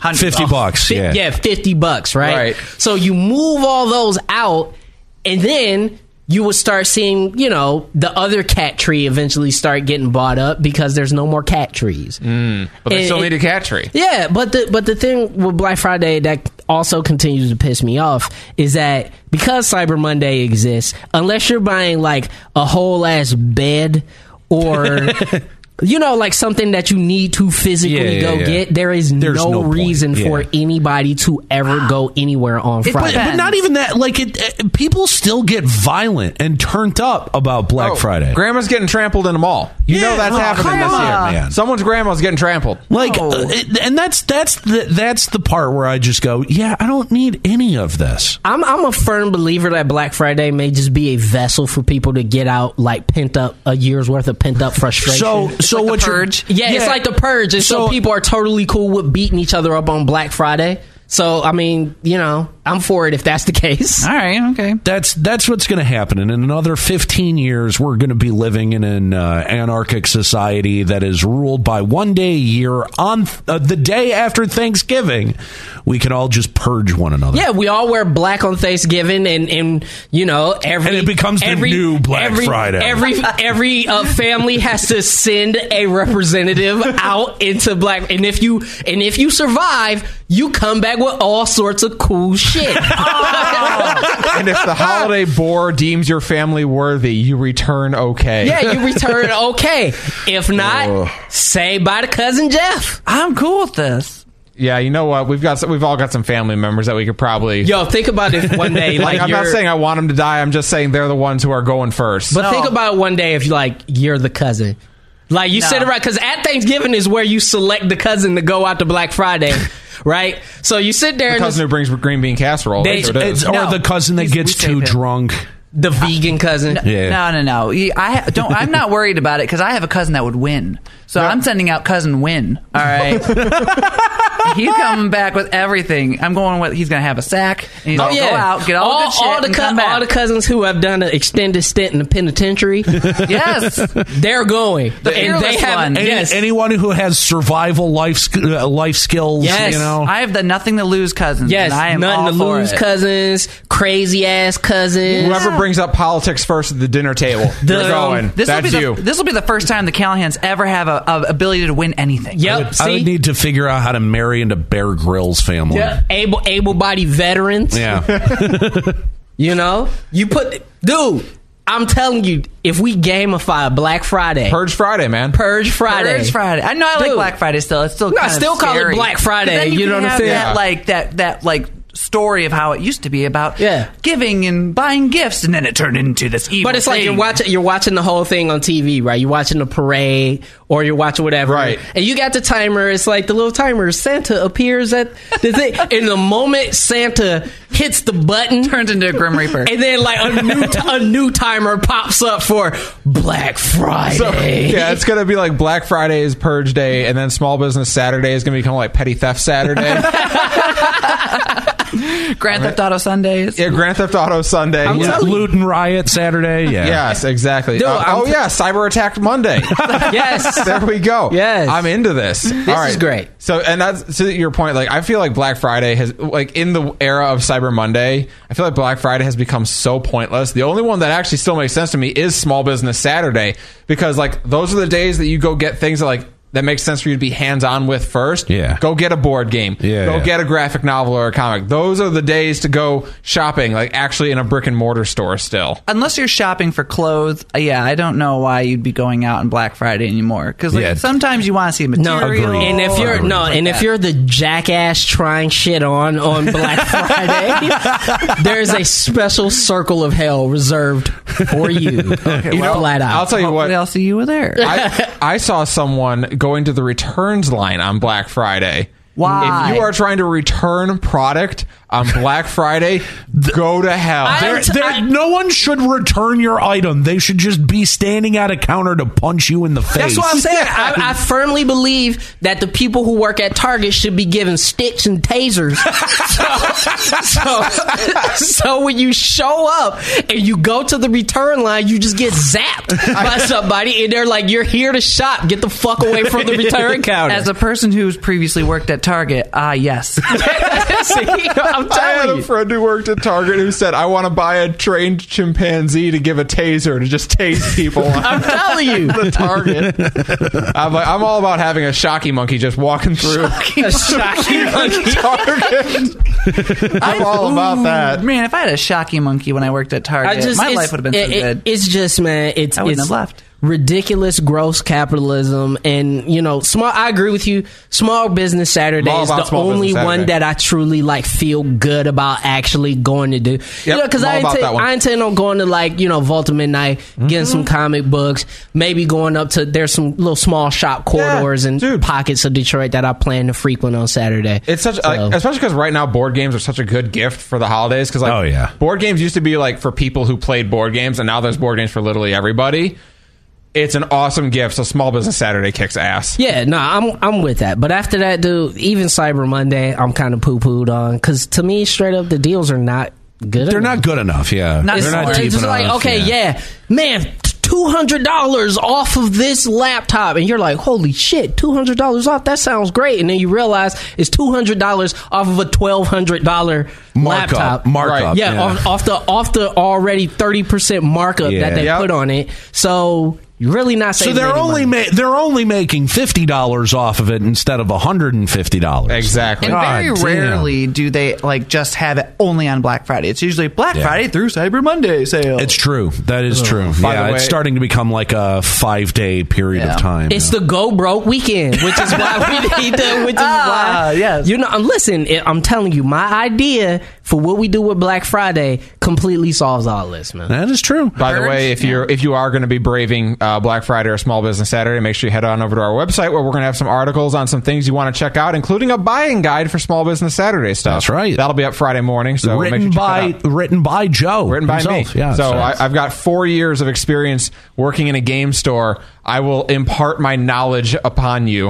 Yeah,
$50, right? So you move all those out, and then you would start seeing, the other cat tree eventually start getting bought up because there's no more cat trees.
But they still need a cat tree.
Yeah, but the thing with Black Friday that also continues to piss me off is that because Cyber Monday exists, unless you're buying like a whole ass bed or like something that you need to physically get, there's no reason for anybody to ever go anywhere on Friday.
But not even that. Like, people still get violent and turned up about Black Friday.
Grandma's getting trampled in a mall. You know that's happening this year, man. Someone's grandma's getting trampled.
Like, and that's the part where I just go, I don't need any of this.
I'm a firm believer that Black Friday may just be a vessel for people to get out like a year's worth of pent up frustration.
So
like
what
the purge? It's like the purge, and so people are totally cool with beating each other up on Black Friday. So, I mean, I'm for it if that's the case.
All right, okay.
That's what's going to happen. And in another 15 years, we're going to be living in an anarchic society that is ruled by one day a year on the day after Thanksgiving. We can all just purge one another.
Yeah, we all wear black on Thanksgiving, and
and it becomes the new Black Friday.
Every family has to send a representative out into Black, and if you survive, you come back with all sorts of cool shit.
And if the holiday bore deems your family worthy, you return okay.
Yeah, you return okay. If not, say bye to Cousin Jeff.
I'm cool with this.
Yeah, you know what? We've all got some family members that we could probably...
think about it one day.
Like I'm not saying I want them to die. I'm just saying they're the ones who are going first.
But think about it one day if you're the cousin. Like you sit around, because at Thanksgiving is where you select the cousin to go out to Black Friday. Right? So you sit there...
The cousin who brings green bean casserole.
Or the cousin that gets too drunk.
The vegan cousin.
No. I'm not worried about it because I have a cousin that would win. So I'm sending out cousin win. All right. He's coming back with everything. I'm going with he's going to have a sack. And he's going to go out, get all the good shit, and come back.
All the cousins who have done an extended stint in the penitentiary.
Yes.
They're going.
Anyone who has survival life skills.
Yes.
I have the nothing to lose cousins.
Yes.
I am
nothing to lose cousins. Crazy ass cousins.
Whoever brings up politics first at the dinner table. You're going. That's you.
This will be the first time the Callahans ever have a ability to win anything.
Yep.
I would need to figure out how to marry into Bear Grylls' family.
Yeah. Able-bodied veterans.
Yeah.
Dude, I'm telling you, if we gamify Black Friday.
Purge Friday, man.
Purge Friday.
I know I like Black Friday still. It's still kind of
still call it Black Friday. You know what I'm saying?
That story of how it used to be about giving and buying gifts, and then it turned into this evil
But it's
thing.
like you're watching the whole thing on TV, right? You're watching the parade, or you're watching whatever,
right?
And you got the timer. It's like the little timer. Santa appears at the thing, and the moment Santa hits the button,
turns into a Grim Reaper,
and then like a new timer pops up for Black Friday.
So, it's gonna be like Black Friday is Purge Day, and then Small Business Saturday is gonna become like Petty Theft Saturday.
Grand Theft Auto Sundays.
Yeah, Grand Theft Auto Sunday.
Loot and Riot Saturday. Yeah.
Yes, exactly.
Dude,
Cyber Attack Monday.
Yes.
There we go.
Yes.
I'm into this.
This is great.
So, and that's to your point. Like, I feel like Black Friday has, like, in the era of Cyber Monday, I feel like Black Friday has become so pointless. The only one that actually still makes sense to me is Small Business Saturday, because, like, those are the days that you go get things that, like, that makes sense for you to be hands-on with first, go get a board game. Go get a graphic novel or a comic. Those are the days to go shopping, like actually in a brick and mortar store still.
Unless you're shopping for clothes, I don't know why you'd be going out on Black Friday anymore. Because sometimes you want to see material.
No, and if you're the jackass trying shit on Black Friday, there's a special circle of hell reserved for you. Flat out.
I'll tell you what.
I'll see you were there.
I saw someone going to the returns line on Black Friday.
Why?
If you are trying to return product on Black Friday, go to hell.
No one should return your item. They should just be standing at a counter to punch you in the face.
That's what I'm saying. I firmly believe that the people who work at Target should be given sticks and tasers. So when you show up and you go to the return line, you just get zapped by somebody, and they're like, "You're here to shop. Get the fuck away from the return counter."
As a person who's previously worked at Target, yes.
See, I'm telling
I had
you.
a friend who worked at Target who said, "I want to buy a trained chimpanzee to give a taser to just tase people."
I'm telling you,
the Target. I'm all about having a shocky monkey just walking through
a shocky monkey.
Target. I'm all about that.
Man, if I had a shocky monkey when I worked at Target, my life would have been so good.
It's just, man,
I wouldn't have left.
Ridiculous gross capitalism, and I agree with you. Small Business Saturday is the only one that I truly feel good about actually going to do. Because I intend on going to Volta Midnight, getting some comic books, maybe going up to there's some little small shop corridors and pockets of Detroit that I plan to frequent on Saturday.
It's such especially because right now board games are such a good gift for the holidays. Because board games used to be for people who played board games, and now there's board games for literally everybody. It's an awesome gift, so Small Business Saturday kicks ass.
Yeah, no, I'm with that. But after that, dude, even Cyber Monday, I'm kind of poo-pooed on. Because to me, straight up, the deals are not good
They're
enough.
not good enough, yeah. They're not deep enough.
Man, $200 off of this laptop. And you're like, holy shit, $200 off? That sounds great. And then you realize it's $200 off of a $1,200 laptop.
Markup.
Right. Yeah, off the already 30% markup that they put on it. So... You're really not saving.
So they're only making $50 off of it instead of $150.
Exactly.
And very rarely do they just have it only on Black Friday. It's usually Black Friday through Cyber Monday sale.
It's true. That is true. By the way, it's starting to become like a 5-day period of time.
It's the go broke weekend, which is why we need to. Which is why,
yes.
Listen, I'm telling you, my idea for what we do with Black Friday completely solves all this, man.
That is true.
By the way, if you are going to be braving Black Friday or Small Business Saturday, make sure you head on over to our website where we're going to have some articles on some things you want to check out, including a buying guide for Small Business Saturday stuff.
That's right.
That'll be up Friday morning. So
written by Joe.
Written by me. Yeah, so I've got 4 years of experience working in a game store. I will impart my knowledge upon you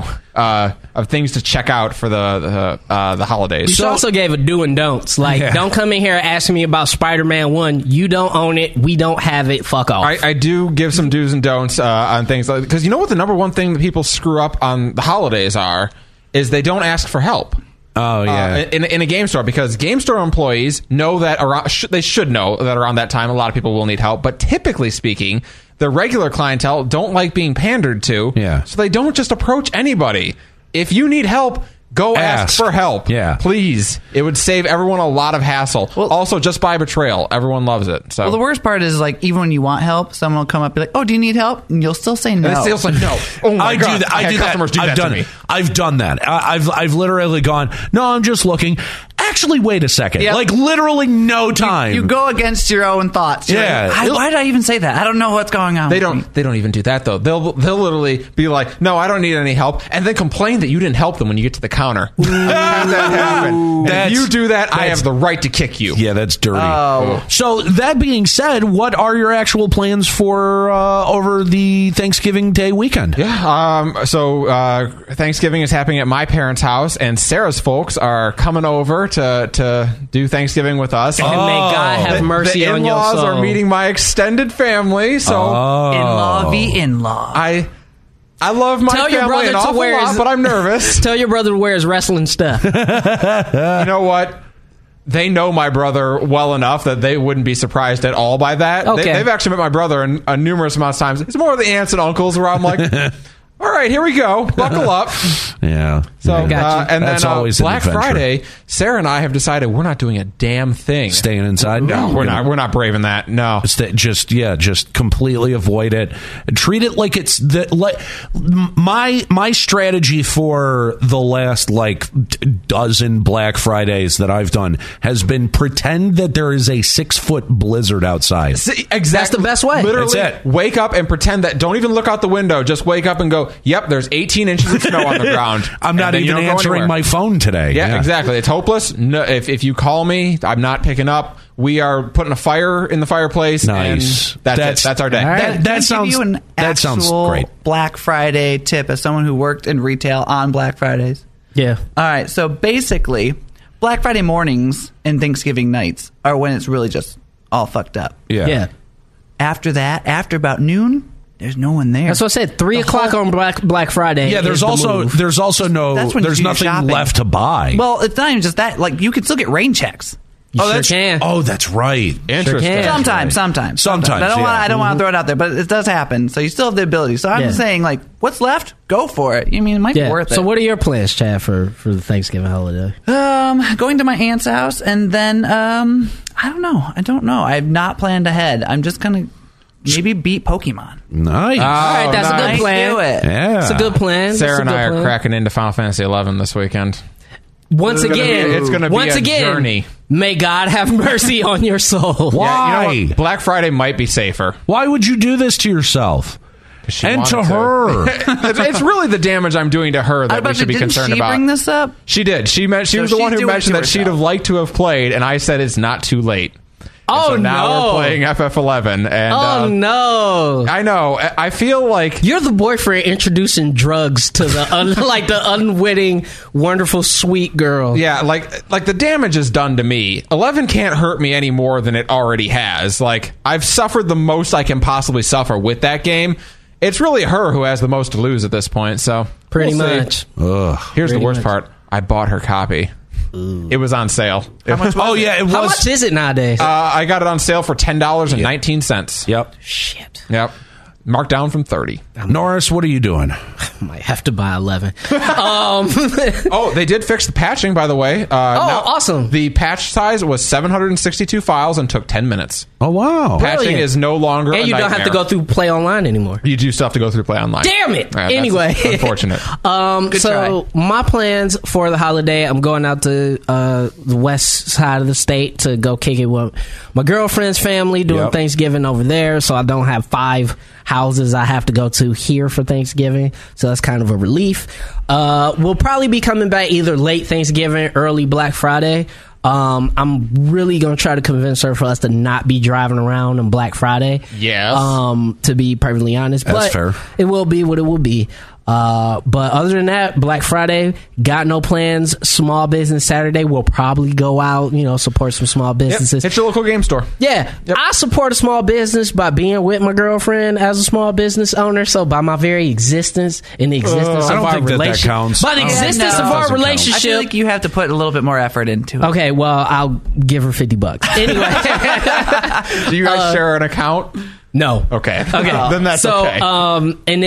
of things to check out for the holidays.
You also gave a do and don'ts. Don't come in here asking me about Spider-Man 1. You don't own it. We don't have it. Fuck off.
I do give some do's and don'ts on things. Because you know what the number one thing that people screw up on the holidays is they don't ask for help.
Oh, yeah.
In a game store, because game store employees know that they should know that around that time a lot of people will need help. But typically speaking, the regular clientele don't like being pandered to.
Yeah.
So they don't just approach anybody. If you need help, go ask for help.
Yeah.
Please. It would save everyone a lot of hassle. Well, also, just buy betrayal. Everyone loves it. So.
Well, the worst part is, even when you want help, someone will come up and be like, oh, do you need help? And you'll still say no.
And they'll say no. Oh, my God.
I do that.
Customers do that to me.
I've done that. I've literally gone, no, I'm just looking. Actually, wait a second.
Yep.
Literally no time.
You go against your own thoughts.
Yeah.
Why did I even say that? I don't know what's going on.
They don't even do that, though. They'll literally be like, no, I don't need any help, and then complain that you didn't help them when you get to the counter. Have that happen. If you do that, I have the right to kick you.
Yeah, that's dirty.
Oh.
So that being said, what are your actual plans for over the Thanksgiving Day weekend?
Yeah. So Thanksgiving is happening at my parents' house, and Sarah's folks are coming over to do Thanksgiving with us.
And may God have mercy on your soul.
The in-laws are meeting my extended family. So
in-law v. in-law.
I love my family an awful lot, but I'm nervous.
Tell your brother to wear his wrestling stuff.
You know what? They know my brother well enough that they wouldn't be surprised at all by that.
Okay.
They've actually met my brother numerous amounts of times. It's more of the aunts and uncles where I'm like, All right, here we go. Buckle up.
Yeah.
So, and
that's
then
always
Black Friday, Sarah and I have decided we're not doing a damn thing.
Staying inside?
No, we're not. We're not braving that. No.
Just completely avoid it. Treat it like it's my strategy for the last dozen Black Fridays that I've done has been pretend that there is a 6-foot blizzard outside.
See, exactly.
That's the best way.
Literally,
that's it.
Wake up and pretend that. Don't even look out the window. Just wake up and go, yep, there's 18 inches of snow on the ground.
I'm not even answering my phone today.
Yeah, exactly. It's hopeless. No, if you call me, I'm not picking up. We are putting a fire in the fireplace.
Nice.
And that's it. That's our day.
Right.
That sounds great.
Black Friday tip as someone who worked in retail on Black Fridays.
Yeah.
All right. So basically, Black Friday mornings and Thanksgiving nights are when it's really just all fucked up.
Yeah.
After that, after about noon, there's no one there.
That's what I said. 3 o'clock on Black Friday.
Yeah, there's nothing left to buy.
Well, it's not even just that. Like, you can still get rain checks.
Can.
Oh, that's right.
Interesting.
Sometimes. I don't want to throw it out there, but it does happen. So you still have the ability. So I'm just saying, what's left? Go for it. I mean, it might be worth it.
So what are your plans, Chad, for the Thanksgiving holiday?
Going to my aunt's house, and then I don't know. I have not planned ahead. I'm just gonna maybe beat Pokemon.
Nice.
All right, that's a good plan.
Do it.
Yeah,
it's a good plan.
Sarah and I are cracking into Final Fantasy 11 this weekend.
Once again,
it's going to be a journey.
May God have mercy on your soul.
Why?
Yeah, you know, Black Friday might be safer.
Why would you do this to yourself? And to her.
It's really the damage I'm doing to her that we should be concerned about.
Did she bring this up?
She did. She was the one who mentioned that she'd have liked to have played, and I said it's not too late. So now we're playing FF11. And,
no.
I know. I feel like...
You're the boyfriend introducing drugs to the the unwitting, wonderful, sweet girl.
Yeah, like the damage is done to me. 11 can't hurt me any more than it already has. Like, I've suffered the most I can possibly suffer with that game. It's really her who has the most to lose at this point, so...
Pretty much.
Here's the worst part. I bought her copy. Ooh. It was on sale.
How much was it?
How much is it nowadays?
I got it on sale for $10.19.
Yep.
Shit. Yep. Marked down from 30.
Norris, what are you doing?
Might have to buy 11.
Oh, they did fix the patching, by the way.
Awesome.
The patch size was 762 files and took 10 minutes.
Oh, wow.
Patching is no longer
and you don't have to go through Play Online anymore.
You do still have to go through Play Online.
Damn it. Anyway.
Unfortunate.
Good try. My plans for the holiday, I'm going out to the west side of the state to go kick it with my girlfriend's family, doing Thanksgiving over there, so I don't have 5 houses I have to go to here for Thanksgiving, so that's kind of a relief. We'll probably be coming back either late Thanksgiving, early Black Friday. I'm really gonna try to convince her for us to not be driving around on Black Friday.
Yes.
To be perfectly honest,
that's fair.
It will be what it will be. But other than that, Black Friday, got no plans. Small Business Saturday, we'll probably go out, support some small businesses.
Hit your local game store.
Yeah. Yep. I support a small business by being with my girlfriend as a small business owner. So by my very existence and the existence of our relationship.
That counts.
By the existence of our relationship.
I feel like you have to put a little bit more effort into it.
Okay, well, I'll give her $50. Anyway.
Do you guys share an account?
No.
Okay. Then that's okay.
And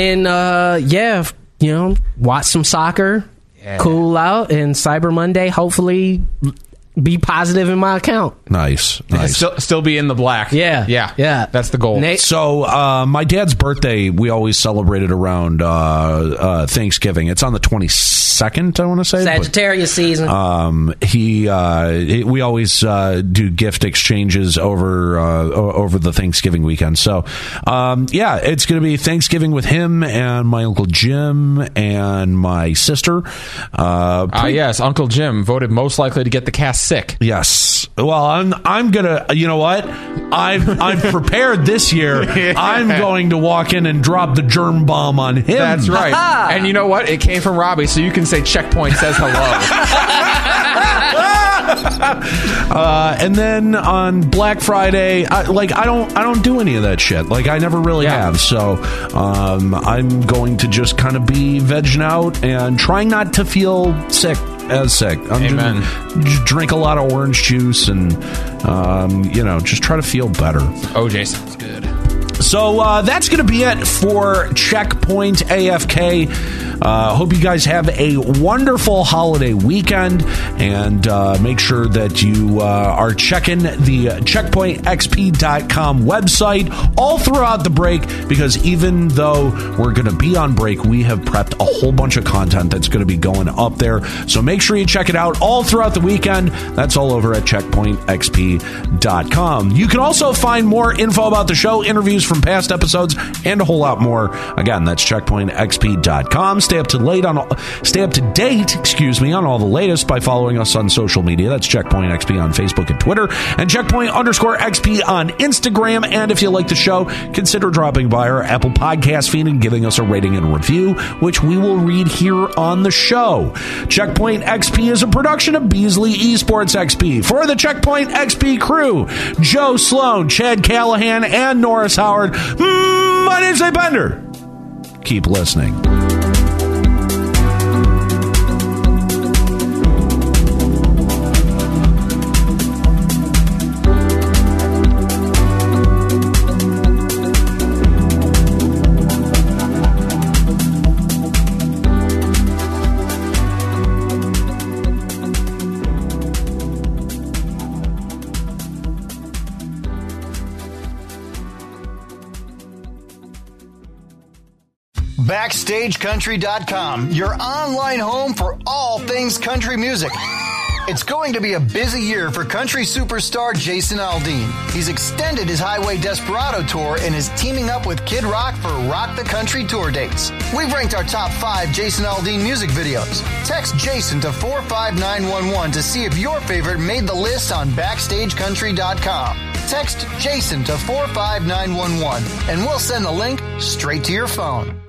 then, watch some soccer, cool out, and Cyber Monday, hopefully be positive in my account.
Nice.
Still be in the black.
Yeah.
That's the goal.
So my dad's birthday, we always celebrated around Thanksgiving. It's on the 22nd, I want to say.
Sagittarius season.
We always do gift exchanges over the Thanksgiving weekend. So it's going to be Thanksgiving with him and my Uncle Jim and my sister.
Yes, Uncle Jim voted most likely to get the cast sick.
Yes. Well, I'm gonna. You know what? I've prepared this year. I'm going to walk in and drop the germ bomb on him.
That's right. And you know what? It came from Robbie, so you can say Checkpoint says hello.
And then on Black Friday, I don't do any of that shit. Like, I never really have. So I'm going to just kind of be vegging out and trying not to feel sick.
Amen.
Just drink a lot of orange juice and just try to feel better.
OJ sounds good.
So that's going to be it for Checkpoint AFK. Hope you guys have a wonderful holiday weekend, and make sure that you are checking the checkpointxp.com website all throughout the break, because even though we're going to be on break, we have prepped a whole bunch of content that's going to be going up there. So make sure you check it out all throughout the weekend. That's all over at checkpointxp.com. You can also find more info about the show, interviews from past episodes, and a whole lot more. Again, that's checkpointxp.com. Stay up to date on all the latest by following us on social media. That's Checkpoint XP on Facebook and Twitter, and Checkpoint_XP on Instagram. And if you like the show, consider dropping by our Apple Podcast feed and giving us a rating and review, which we will read here on the show. Checkpoint XP is a production of Beasley Esports XP. For the Checkpoint XP crew, Joe Sloan, Chad Callahan, and Norris Howard, my name's Nate Bender. Keep listening.
BackstageCountry.com, your online home for all things country music. It's going to be a busy year for country superstar Jason Aldean. He's extended his Highway Desperado tour and is teaming up with Kid Rock for Rock the Country tour dates. We've ranked our top 5 Jason Aldean music videos. Text Jason to 45911 to see if your favorite made the list on BackstageCountry.com. Text Jason to 45911 and we'll send the link straight to your phone.